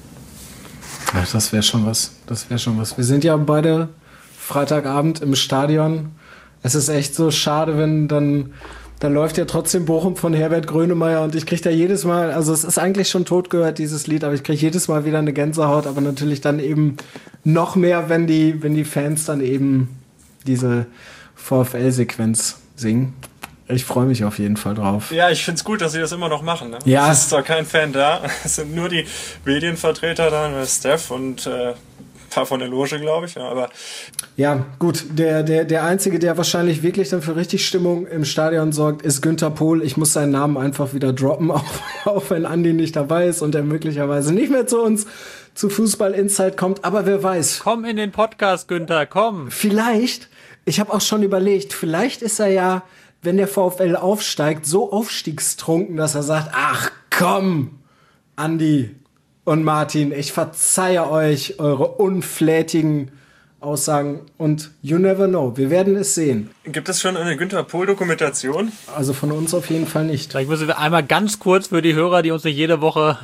Ja, das wäre schon was. Das wäre schon was. Wir sind ja beide Freitagabend im Stadion. Es ist echt so schade, wenn dann, dann läuft ja trotzdem Bochum von Herbert Grönemeyer und ich kriege da jedes Mal, also es ist eigentlich schon tot gehört, dieses Lied, aber ich kriege jedes Mal wieder eine Gänsehaut, aber natürlich dann eben noch mehr, wenn die, wenn die Fans dann eben diese VfL-Sequenz singen. Ich freue mich auf jeden Fall drauf. Ja, ich finde es gut, dass sie das immer noch machen. Ne? Ja. Es ist zwar kein Fan da, es sind nur die Medienvertreter da, Steph und äh, paar von der Loge, glaube ich, ja, aber ja, gut, der, der, der Einzige, der wahrscheinlich wirklich dann für richtig Stimmung im Stadion sorgt, ist Günther Pohl. Ich muss seinen Namen einfach wieder droppen, auch, auch wenn Andi nicht dabei ist und er möglicherweise nicht mehr zu uns zu Fußball Insight kommt, aber wer weiß. Komm in den Podcast, Günther, komm. Vielleicht, ich habe auch schon überlegt, vielleicht ist er ja, wenn der VfL aufsteigt, so aufstiegstrunken, dass er sagt, ach komm, Andi und Martin, ich verzeihe euch eure unflätigen Aussagen und you never know. Wir werden es sehen. Gibt es schon eine Günther Pohl-Dokumentation? Also von uns auf jeden Fall nicht. Vielleicht müssen wir einmal ganz kurz für die Hörer, die uns nicht jede Woche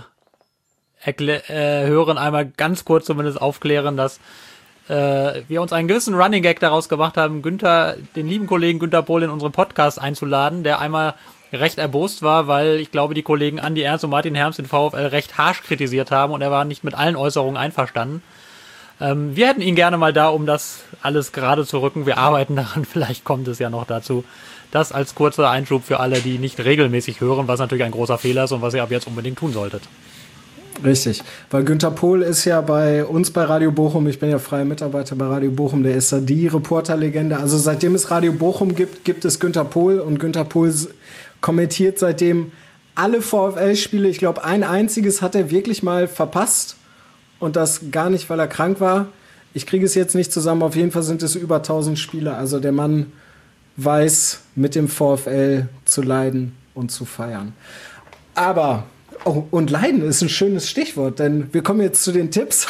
erklä- äh, hören, einmal ganz kurz zumindest aufklären, dass äh, wir uns einen gewissen Running Gag daraus gemacht haben, Günther, den lieben Kollegen Günther Pohl in unseren Podcast einzuladen, der einmal recht erbost war, weil ich glaube, die Kollegen Andi Ernst und Martin Herms den VfL recht harsch kritisiert haben und er war nicht mit allen Äußerungen einverstanden. Ähm, wir hätten ihn gerne mal da, um das alles gerade zu rücken. Wir arbeiten daran, vielleicht kommt es ja noch dazu. Das als kurzer Einschub für alle, die nicht regelmäßig hören, was natürlich ein großer Fehler ist und was ihr ab jetzt unbedingt tun solltet. Richtig, weil Günther Pohl ist ja bei uns bei Radio Bochum, ich bin ja freier Mitarbeiter bei Radio Bochum, der ist da die Reporterlegende. Also seitdem es Radio Bochum gibt, gibt es Günther Pohl und Günther Pohl kommentiert seitdem alle VfL-Spiele. Ich glaube, ein einziges hat er wirklich mal verpasst und das gar nicht, weil er krank war. Ich kriege es jetzt nicht zusammen, auf jeden Fall sind es über tausend Spiele. Also der Mann weiß, mit dem VfL zu leiden und zu feiern. Aber oh, und Leiden ist ein schönes Stichwort, denn wir kommen jetzt zu den Tipps.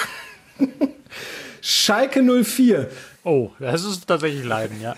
Schalke null vier. Oh, das ist tatsächlich Leiden, ja.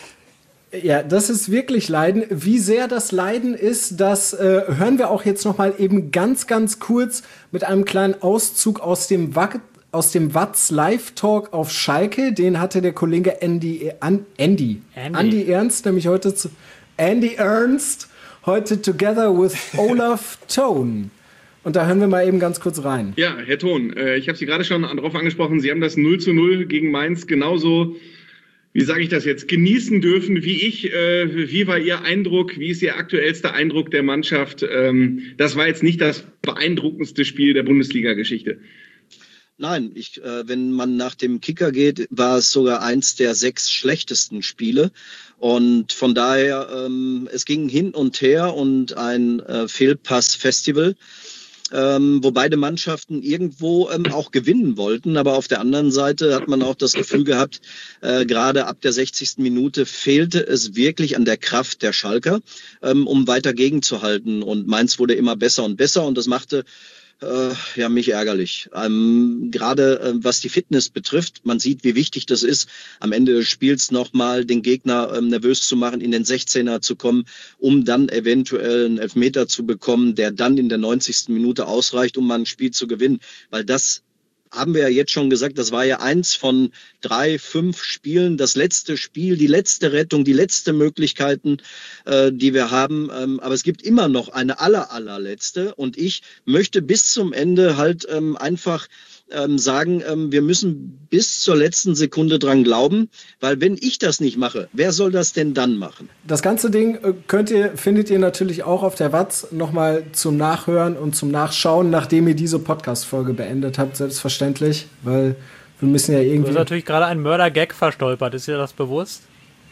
Ja, das ist wirklich Leiden. Wie sehr das Leiden ist, das äh, hören wir auch jetzt noch mal eben ganz, ganz kurz mit einem kleinen Auszug aus dem Wack, aus dem Watz Live-Talk auf Schalke. Den hatte der Kollege Andy, an, Andy, Andy. Andy Ernst, nämlich heute zu, Andy Ernst, heute together with Olaf Thon. Und da hören wir mal eben ganz kurz rein. Ja, Herr Thon, äh, ich habe Sie gerade schon darauf angesprochen, Sie haben das null zu null gegen Mainz genauso, wie sage ich das jetzt, genießen dürfen wie ich. Äh, wie war Ihr Eindruck? Wie ist Ihr aktuellster Eindruck der Mannschaft? Ähm, das war jetzt nicht das beeindruckendste Spiel der Bundesliga-Geschichte. Nein, ich, äh, wenn man nach dem Kicker geht, war es sogar eins der sechs schlechtesten Spiele. Und von daher, ähm, es ging hin und her und ein äh, Fehlpass-Festival. Ähm, wo beide Mannschaften irgendwo ähm, auch gewinnen wollten. Aber auf der anderen Seite hat man auch das Gefühl gehabt, äh, gerade ab der sechzigsten Minute fehlte es wirklich an der Kraft der Schalker, ähm, um weiter gegenzuhalten. Und Mainz wurde immer besser und besser und das machte äh, ja mich ärgerlich. Ähm, gerade äh, was die Fitness betrifft, man sieht, wie wichtig das ist, am Ende des Spiels nochmal den Gegner ähm, nervös zu machen, in den sechzehner zu kommen, um dann eventuell einen Elfmeter zu bekommen, der dann in der neunzigsten Minute ausreicht, um mal ein Spiel zu gewinnen. Weil das haben wir ja jetzt schon gesagt, das war ja eins von drei, fünf Spielen, das letzte Spiel, die letzte Rettung, die letzte Möglichkeiten, äh, die wir haben. Ähm, aber es gibt immer noch eine aller, allerletzte. Und ich möchte bis zum Ende halt ähm, einfach ähm, sagen, ähm, wir müssen bis zur letzten Sekunde dran glauben, weil wenn ich das nicht mache, wer soll das denn dann machen? Das ganze Ding könnt ihr, findet ihr natürlich auch auf der Watz nochmal zum Nachhören und zum Nachschauen, nachdem ihr diese Podcast-Folge beendet habt, selbstverständlich, weil wir müssen ja irgendwie... Du hast natürlich gerade einen Mörder-Gag verstolpert, ist dir das bewusst?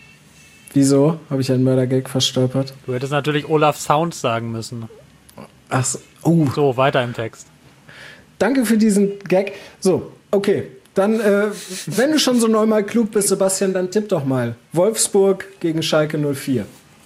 Wieso habe ich einen Mörder-Gag verstolpert? Du hättest natürlich Olaf Sounds sagen müssen. Ach so, oh. So, weiter im Text. Danke für diesen Gag. So, okay. Dann, äh, wenn du schon so neunmal klug bist, Sebastian, dann tipp doch mal. Wolfsburg gegen Schalke null vier.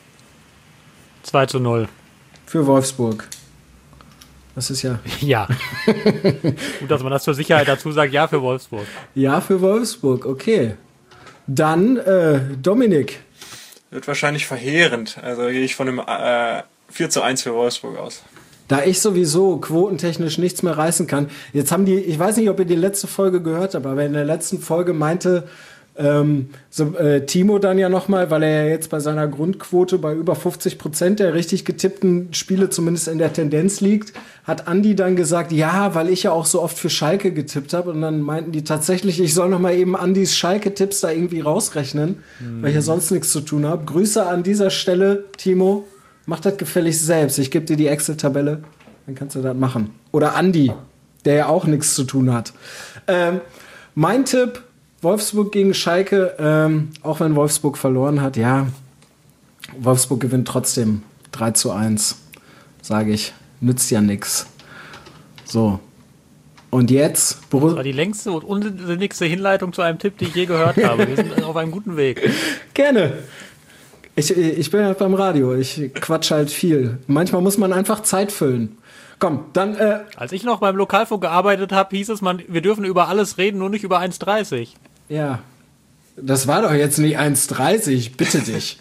zwei zu null. Für Wolfsburg. Das ist ja... Ja. Gut, dass man das zur Sicherheit dazu sagt. Ja, für Wolfsburg. Ja, für Wolfsburg. Okay. Dann, äh, Dominik. Wird wahrscheinlich verheerend. Also gehe ich von einem äh, vier zu eins für Wolfsburg aus. Da ich sowieso quotentechnisch nichts mehr reißen kann. Jetzt haben die, ich weiß nicht, ob ihr die letzte Folge gehört habt, aber in der letzten Folge meinte ähm, so, äh, Timo dann ja nochmal, weil er ja jetzt bei seiner Grundquote bei über fünfzig Prozent der richtig getippten Spiele zumindest in der Tendenz liegt, hat Andi dann gesagt, ja, weil ich ja auch so oft für Schalke getippt habe. Und dann meinten die tatsächlich, ich soll nochmal eben Andis Schalke-Tipps da irgendwie rausrechnen, mhm. weil ich ja sonst nichts zu tun habe. Grüße an dieser Stelle, Timo. Mach das gefälligst selbst. Ich gebe dir die Excel-Tabelle, dann kannst du das machen. Oder Andi, der ja auch nichts zu tun hat. Ähm, mein Tipp, Wolfsburg gegen Schalke, ähm, auch wenn Wolfsburg verloren hat, ja, Wolfsburg gewinnt trotzdem drei zu eins, sage ich. Nützt ja nix. So. Und jetzt... Das war die längste und unsinnigste Hinleitung zu einem Tipp, die ich je gehört habe. Wir sind auf einem guten Weg. Gerne. Ich, ich bin halt beim Radio, ich quatsch halt viel. Manchmal muss man einfach Zeit füllen. Komm, dann... Äh Als ich noch beim Lokalfunk gearbeitet habe, hieß es, man, wir dürfen über alles reden, nur nicht über eins dreißig. Ja, das war doch jetzt nicht eins dreißig, bitte dich.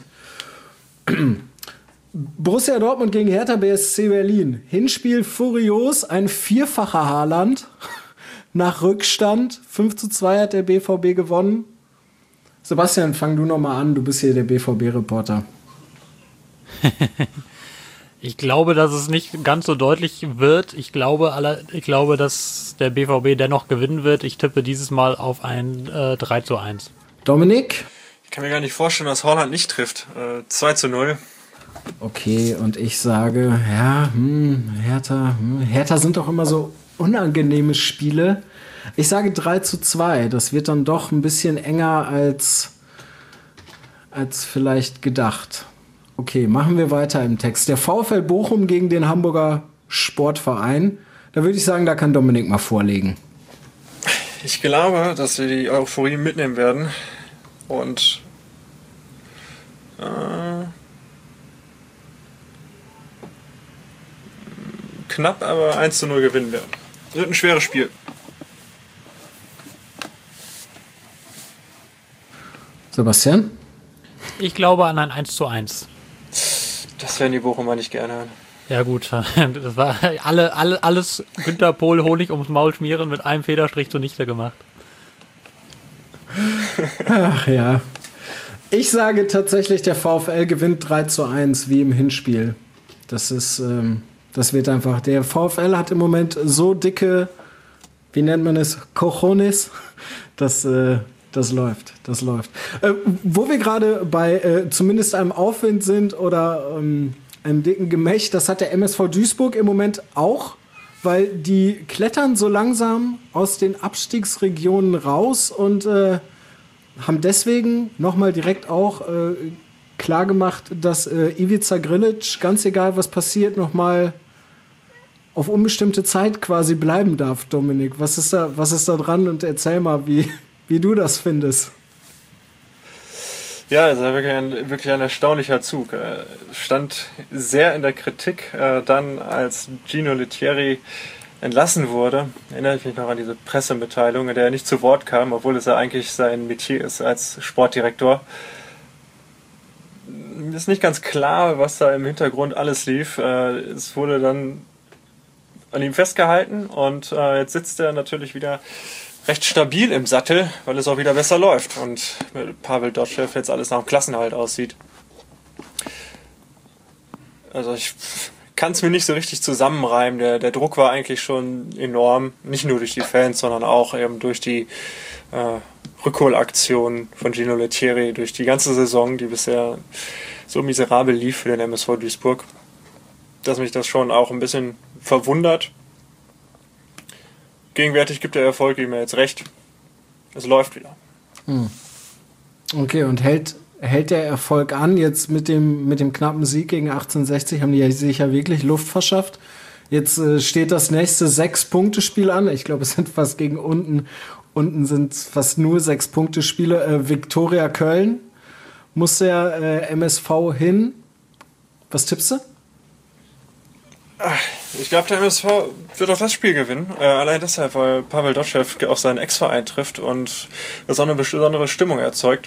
Borussia Dortmund gegen Hertha B S C Berlin. Hinspiel furios, ein vierfacher Haaland. Nach Rückstand, fünf zu zwei hat der B V B gewonnen. Sebastian, fang du noch mal an, du bist hier der B V B-Reporter. Ich glaube, dass es nicht ganz so deutlich wird. Ich glaube, aller, ich glaube, dass der B V B dennoch gewinnen wird. Ich tippe dieses Mal auf ein äh, drei zu eins. Dominik? Ich kann mir gar nicht vorstellen, dass Haaland nicht trifft. Äh, zwei zu null. Okay, und ich sage, ja, hm, Hertha, hm, Hertha sind doch immer so unangenehme Spiele. Ich sage drei zu zwei. Das wird dann doch ein bisschen enger als, als vielleicht gedacht. Okay, machen wir weiter im Text. Der VfL Bochum gegen den Hamburger Sportverein. Da würde ich sagen, da kann Dominik mal vorlegen. Ich glaube, dass wir die Euphorie mitnehmen werden. Und äh, knapp, aber eins zu null gewinnen werden. Wird ein schweres Spiel. Sebastian? Ich glaube an ein eins zu eins. Das werden die Bochumer nicht gerne hören. Ja gut, das war alle, alle, alles Günter Pohl Honig ums Maul schmieren mit einem Federstrich zunichte gemacht. Ach ja. Ich sage tatsächlich, der VfL gewinnt drei zu eins wie im Hinspiel. Das ist, ähm, das wird einfach, der VfL hat im Moment so dicke, wie nennt man es, Cojones, dass, äh, das läuft, das läuft. Äh, wo wir gerade bei äh, zumindest einem Aufwind sind oder ähm, einem dicken Gemächt, das hat der M S V Duisburg im Moment auch, weil die klettern so langsam aus den Abstiegsregionen raus und äh, haben deswegen nochmal direkt auch äh, klar gemacht, dass äh, Ivica Grilic, ganz egal was passiert, nochmal auf unbestimmte Zeit quasi bleiben darf, Dominik. Was ist da, was ist da dran? Und erzähl mal, wie, wie du das findest. Ja, das ist wirklich ein, wirklich ein erstaunlicher Zug. Stand sehr in der Kritik, dann als Gino Lettieri entlassen wurde. Erinnere ich mich noch an diese Pressemitteilung, in der er nicht zu Wort kam, obwohl es ja eigentlich sein Metier ist als Sportdirektor. Ist nicht ganz klar, was da im Hintergrund alles lief. Es wurde dann an ihm festgehalten und jetzt sitzt er natürlich wieder recht stabil im Sattel, weil es auch wieder besser läuft und mit Pavel Dotschew jetzt alles nach dem Klassenerhalt aussieht. Also ich kann es mir nicht so richtig zusammenreimen. Der, der Druck war eigentlich schon enorm, nicht nur durch die Fans, sondern auch eben durch die äh, Rückholaktion von Gino Lettieri, durch die ganze Saison, die bisher so miserabel lief für den M S V Duisburg, dass mich das schon auch ein bisschen verwundert. Gegenwärtig gibt der Erfolg ihm jetzt recht. Es läuft wieder. Hm. Okay, und hält, hält der Erfolg an? Jetzt mit dem, mit dem knappen Sieg gegen achtzehnhundertsechzig haben die sich ja wirklich Luft verschafft. Jetzt äh, steht das nächste Sechs-Punkte-Spiel an. Ich glaube, es sind fast gegen unten. Unten sind fast nur Sechs-Punkte-Spiele. Äh, Viktoria Köln muss der äh, M S V hin. Was tippst du? Ich glaube, der M S V wird auch das Spiel gewinnen. Äh, allein deshalb, weil Pavel Dotschew auch seinen Ex-Verein trifft und so eine besondere Stimmung erzeugt.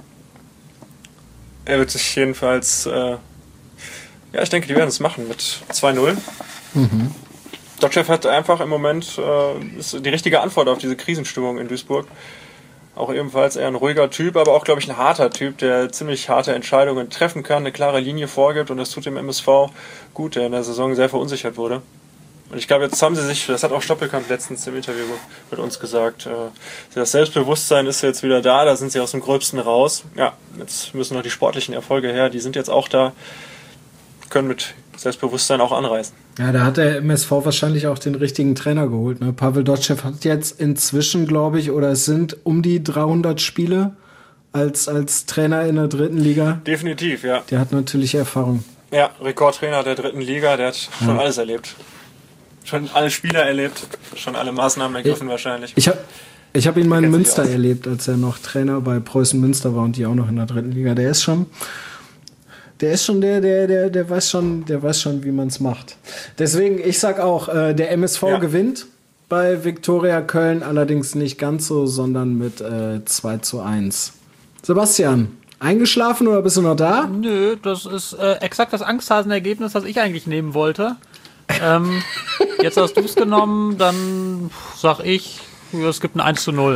Er wird sich jedenfalls, äh, ja, ich denke, die werden es machen mit zwei null. Mhm. Dotschew hat einfach im Moment äh, ist die richtige Antwort auf diese Krisenstimmung in Duisburg. Auch ebenfalls eher ein ruhiger Typ, aber auch, glaube ich, ein harter Typ, der ziemlich harte Entscheidungen treffen kann, eine klare Linie vorgibt und das tut dem M S V gut, der in der Saison sehr verunsichert wurde. Und ich glaube, jetzt haben sie sich, das hat auch Stoppelkamp letztens im Interview mit uns gesagt, das Selbstbewusstsein ist jetzt wieder da, da sind sie aus dem Gröbsten raus. Ja, jetzt müssen noch die sportlichen Erfolge her, die sind jetzt auch da, können mit Selbstbewusstsein auch anreißen. Ja, da hat der M S V wahrscheinlich auch den richtigen Trainer geholt. Ne? Pavel Dotschew hat jetzt inzwischen, glaube ich, oder es sind um die dreihundert Spiele als, als Trainer in der dritten Liga. Definitiv, ja. Der hat natürlich Erfahrung. Ja, Rekordtrainer der dritten Liga, der hat schon ja. alles erlebt. Schon alle Spieler erlebt, schon alle Maßnahmen ergriffen ich, wahrscheinlich. Ich habe ich hab ihn mal in Münster erlebt, als er noch Trainer bei Preußen Münster war und die auch noch in der dritten Liga. Der ist schon... Der ist schon der, der, der, der weiß schon, der weiß schon, wie man es macht. Deswegen, ich sag auch, äh, der M S V ja. gewinnt bei Viktoria Köln, allerdings nicht ganz so, sondern mit äh, zwei zu eins. Sebastian, eingeschlafen oder bist du noch da? Nö, das ist äh, exakt das Angsthasen-Ergebnis, das ich eigentlich nehmen wollte. ähm, jetzt hast du es genommen, dann sag ich, es gibt ein eins zu null.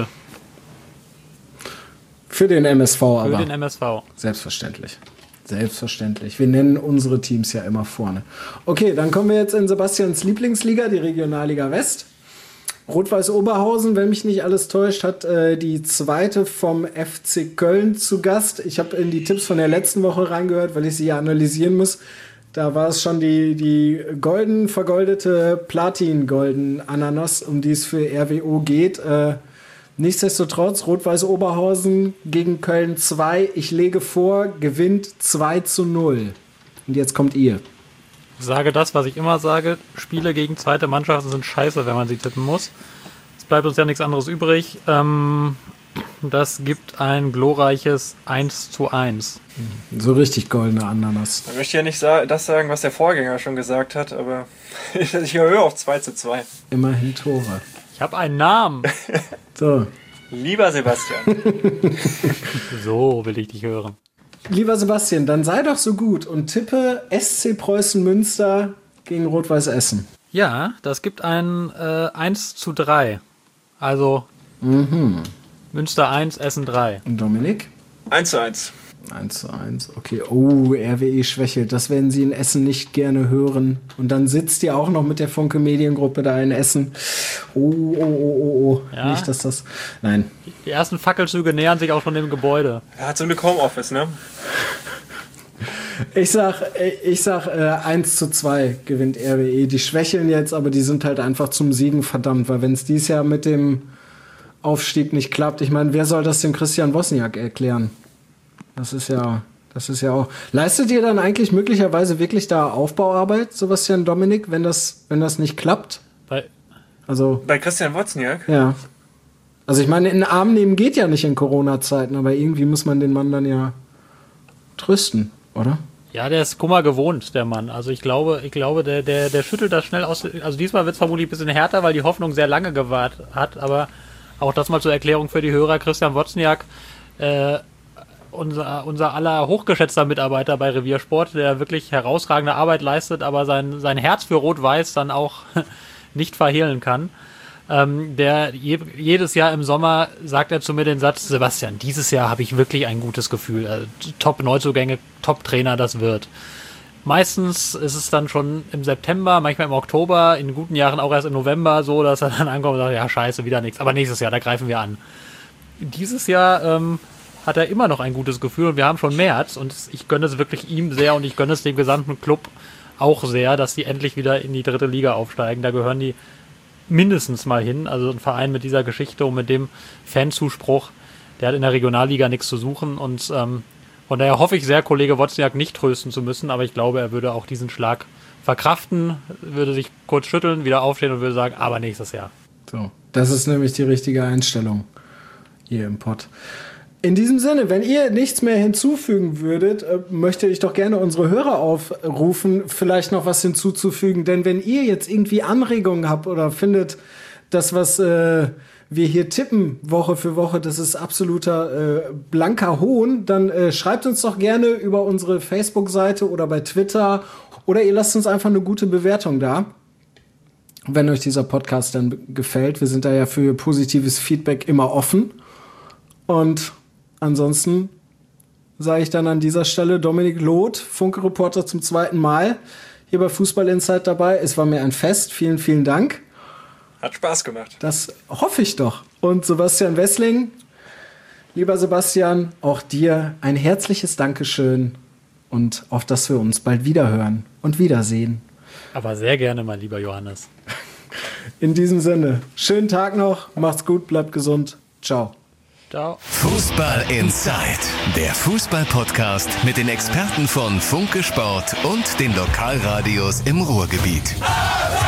Für den M S V aber. Für den M S V. Selbstverständlich. Selbstverständlich. Wir nennen unsere Teams ja immer vorne. Okay, dann kommen wir jetzt in Sebastians Lieblingsliga, die Regionalliga West. Rot-Weiß Oberhausen, wenn mich nicht alles täuscht, hat äh, die zweite vom F C Köln zu Gast. Ich habe in die Tipps von der letzten Woche reingehört, weil ich sie ja analysieren muss. Da war es schon die, die golden vergoldete Platin-golden Ananas, um die es für R W O geht. Äh, Nichtsdestotrotz, Rot-Weiß Oberhausen gegen Köln zwei. Ich lege vor, gewinnt zwei zu null. Und jetzt kommt ihr. Ich sage das, was ich immer sage. Spiele gegen zweite Mannschaften sind scheiße, wenn man sie tippen muss. Es bleibt uns ja nichts anderes übrig. Ähm, das gibt ein glorreiches eins zu eins. So richtig goldene Ananas. Ich möchte ja nicht das sagen, was der Vorgänger schon gesagt hat, aber ich höre auf zwei zu zwei. Immerhin Tore. Ich habe einen Namen. So. Lieber Sebastian. So will ich dich hören. Lieber Sebastian, dann sei doch so gut und tippe S C Preußen Münster gegen Rot-Weiß Essen. Ja, das gibt ein äh, eins zu drei. Also mhm. Münster eins, Essen drei. Und Dominik? eins zu eins. eins zu eins, okay. Oh, R W E schwächelt. Das werden Sie in Essen nicht gerne hören. Und dann sitzt ihr auch noch mit der Funke Mediengruppe da in Essen. Oh, oh, oh, oh, oh. Ja. Nicht, dass das... Nein. Die ersten Fackelzüge nähern sich auch schon dem Gebäude. Er hat so eine Homeoffice, ne? Ich sag, ich sag äh, eins zu zwei gewinnt R W E. Die schwächeln jetzt, aber die sind halt einfach zum Siegen verdammt. Weil wenn es dieses Jahr mit dem Aufstieg nicht klappt, ich meine, wer soll das dem Christian Wozniak erklären? Das ist ja, das ist ja auch. Leistet ihr dann eigentlich möglicherweise wirklich da Aufbauarbeit, Sebastian, Dominik, wenn das, wenn das nicht klappt? Bei, also bei Christian Wozniak? Ja. Also ich meine, in den Arm nehmen geht ja nicht in Corona-Zeiten, aber irgendwie muss man den Mann dann ja trösten, oder? Ja, der ist Kummer gewohnt, der Mann. Also ich glaube, ich glaube, der, der, der schüttelt das schnell aus. Also diesmal wird es vermutlich ein bisschen härter, weil die Hoffnung sehr lange gewahrt hat. Aber auch das mal zur Erklärung für die Hörer. Christian Wozniak, äh, unser, unser aller hochgeschätzter Mitarbeiter bei Reviersport, der wirklich herausragende Arbeit leistet, aber sein, sein Herz für Rot-Weiß dann auch nicht verhehlen kann. Ähm, der je, jedes Jahr im Sommer sagt er zu mir den Satz: Sebastian, dieses Jahr habe ich wirklich ein gutes Gefühl. Also, Top-Neuzugänge, Top-Trainer, das wird. Meistens ist es dann schon im September, manchmal im Oktober, in guten Jahren auch erst im November so, dass er dann ankommt und sagt, ja scheiße, wieder nichts. Aber nächstes Jahr, da greifen wir an. Dieses Jahr ähm, hat er immer noch ein gutes Gefühl und wir haben schon März und ich gönne es wirklich ihm sehr und ich gönne es dem gesamten Club auch sehr, dass die endlich wieder in die dritte Liga aufsteigen. Da gehören die mindestens mal hin. Also ein Verein mit dieser Geschichte und mit dem Fanzuspruch, der hat in der Regionalliga nichts zu suchen und ähm, von daher hoffe ich sehr, Kollege Wozniak nicht trösten zu müssen, aber ich glaube, er würde auch diesen Schlag verkraften, würde sich kurz schütteln, wieder aufstehen und würde sagen, aber nächstes Jahr. So, das ist nämlich die richtige Einstellung hier im Pod. In diesem Sinne, wenn ihr nichts mehr hinzufügen würdet, möchte ich doch gerne unsere Hörer aufrufen, vielleicht noch was hinzuzufügen. Denn wenn ihr jetzt irgendwie Anregungen habt oder findet, das, was äh, wir hier tippen, Woche für Woche, das ist absoluter äh, blanker Hohn, dann äh, schreibt uns doch gerne über unsere Facebook-Seite oder bei Twitter oder ihr lasst uns einfach eine gute Bewertung da, wenn euch dieser Podcast dann gefällt. Wir sind da ja für positives Feedback immer offen. Und ansonsten sage ich dann an dieser Stelle Dominik Loth, Funke-Reporter zum zweiten Mal, hier bei Fußball Insight dabei. Es war mir ein Fest. Vielen, vielen Dank. Hat Spaß gemacht. Das hoffe ich doch. Und Sebastian Wessling, lieber Sebastian, auch dir ein herzliches Dankeschön und auf dass wir uns bald wiederhören und wiedersehen. Aber sehr gerne, mein lieber Johannes. In diesem Sinne, schönen Tag noch, macht's gut, bleibt gesund. Ciao. Ciao. Fußball Insight, der Fußball-Podcast mit den Experten von Funke Sport und den Lokalradios im Ruhrgebiet.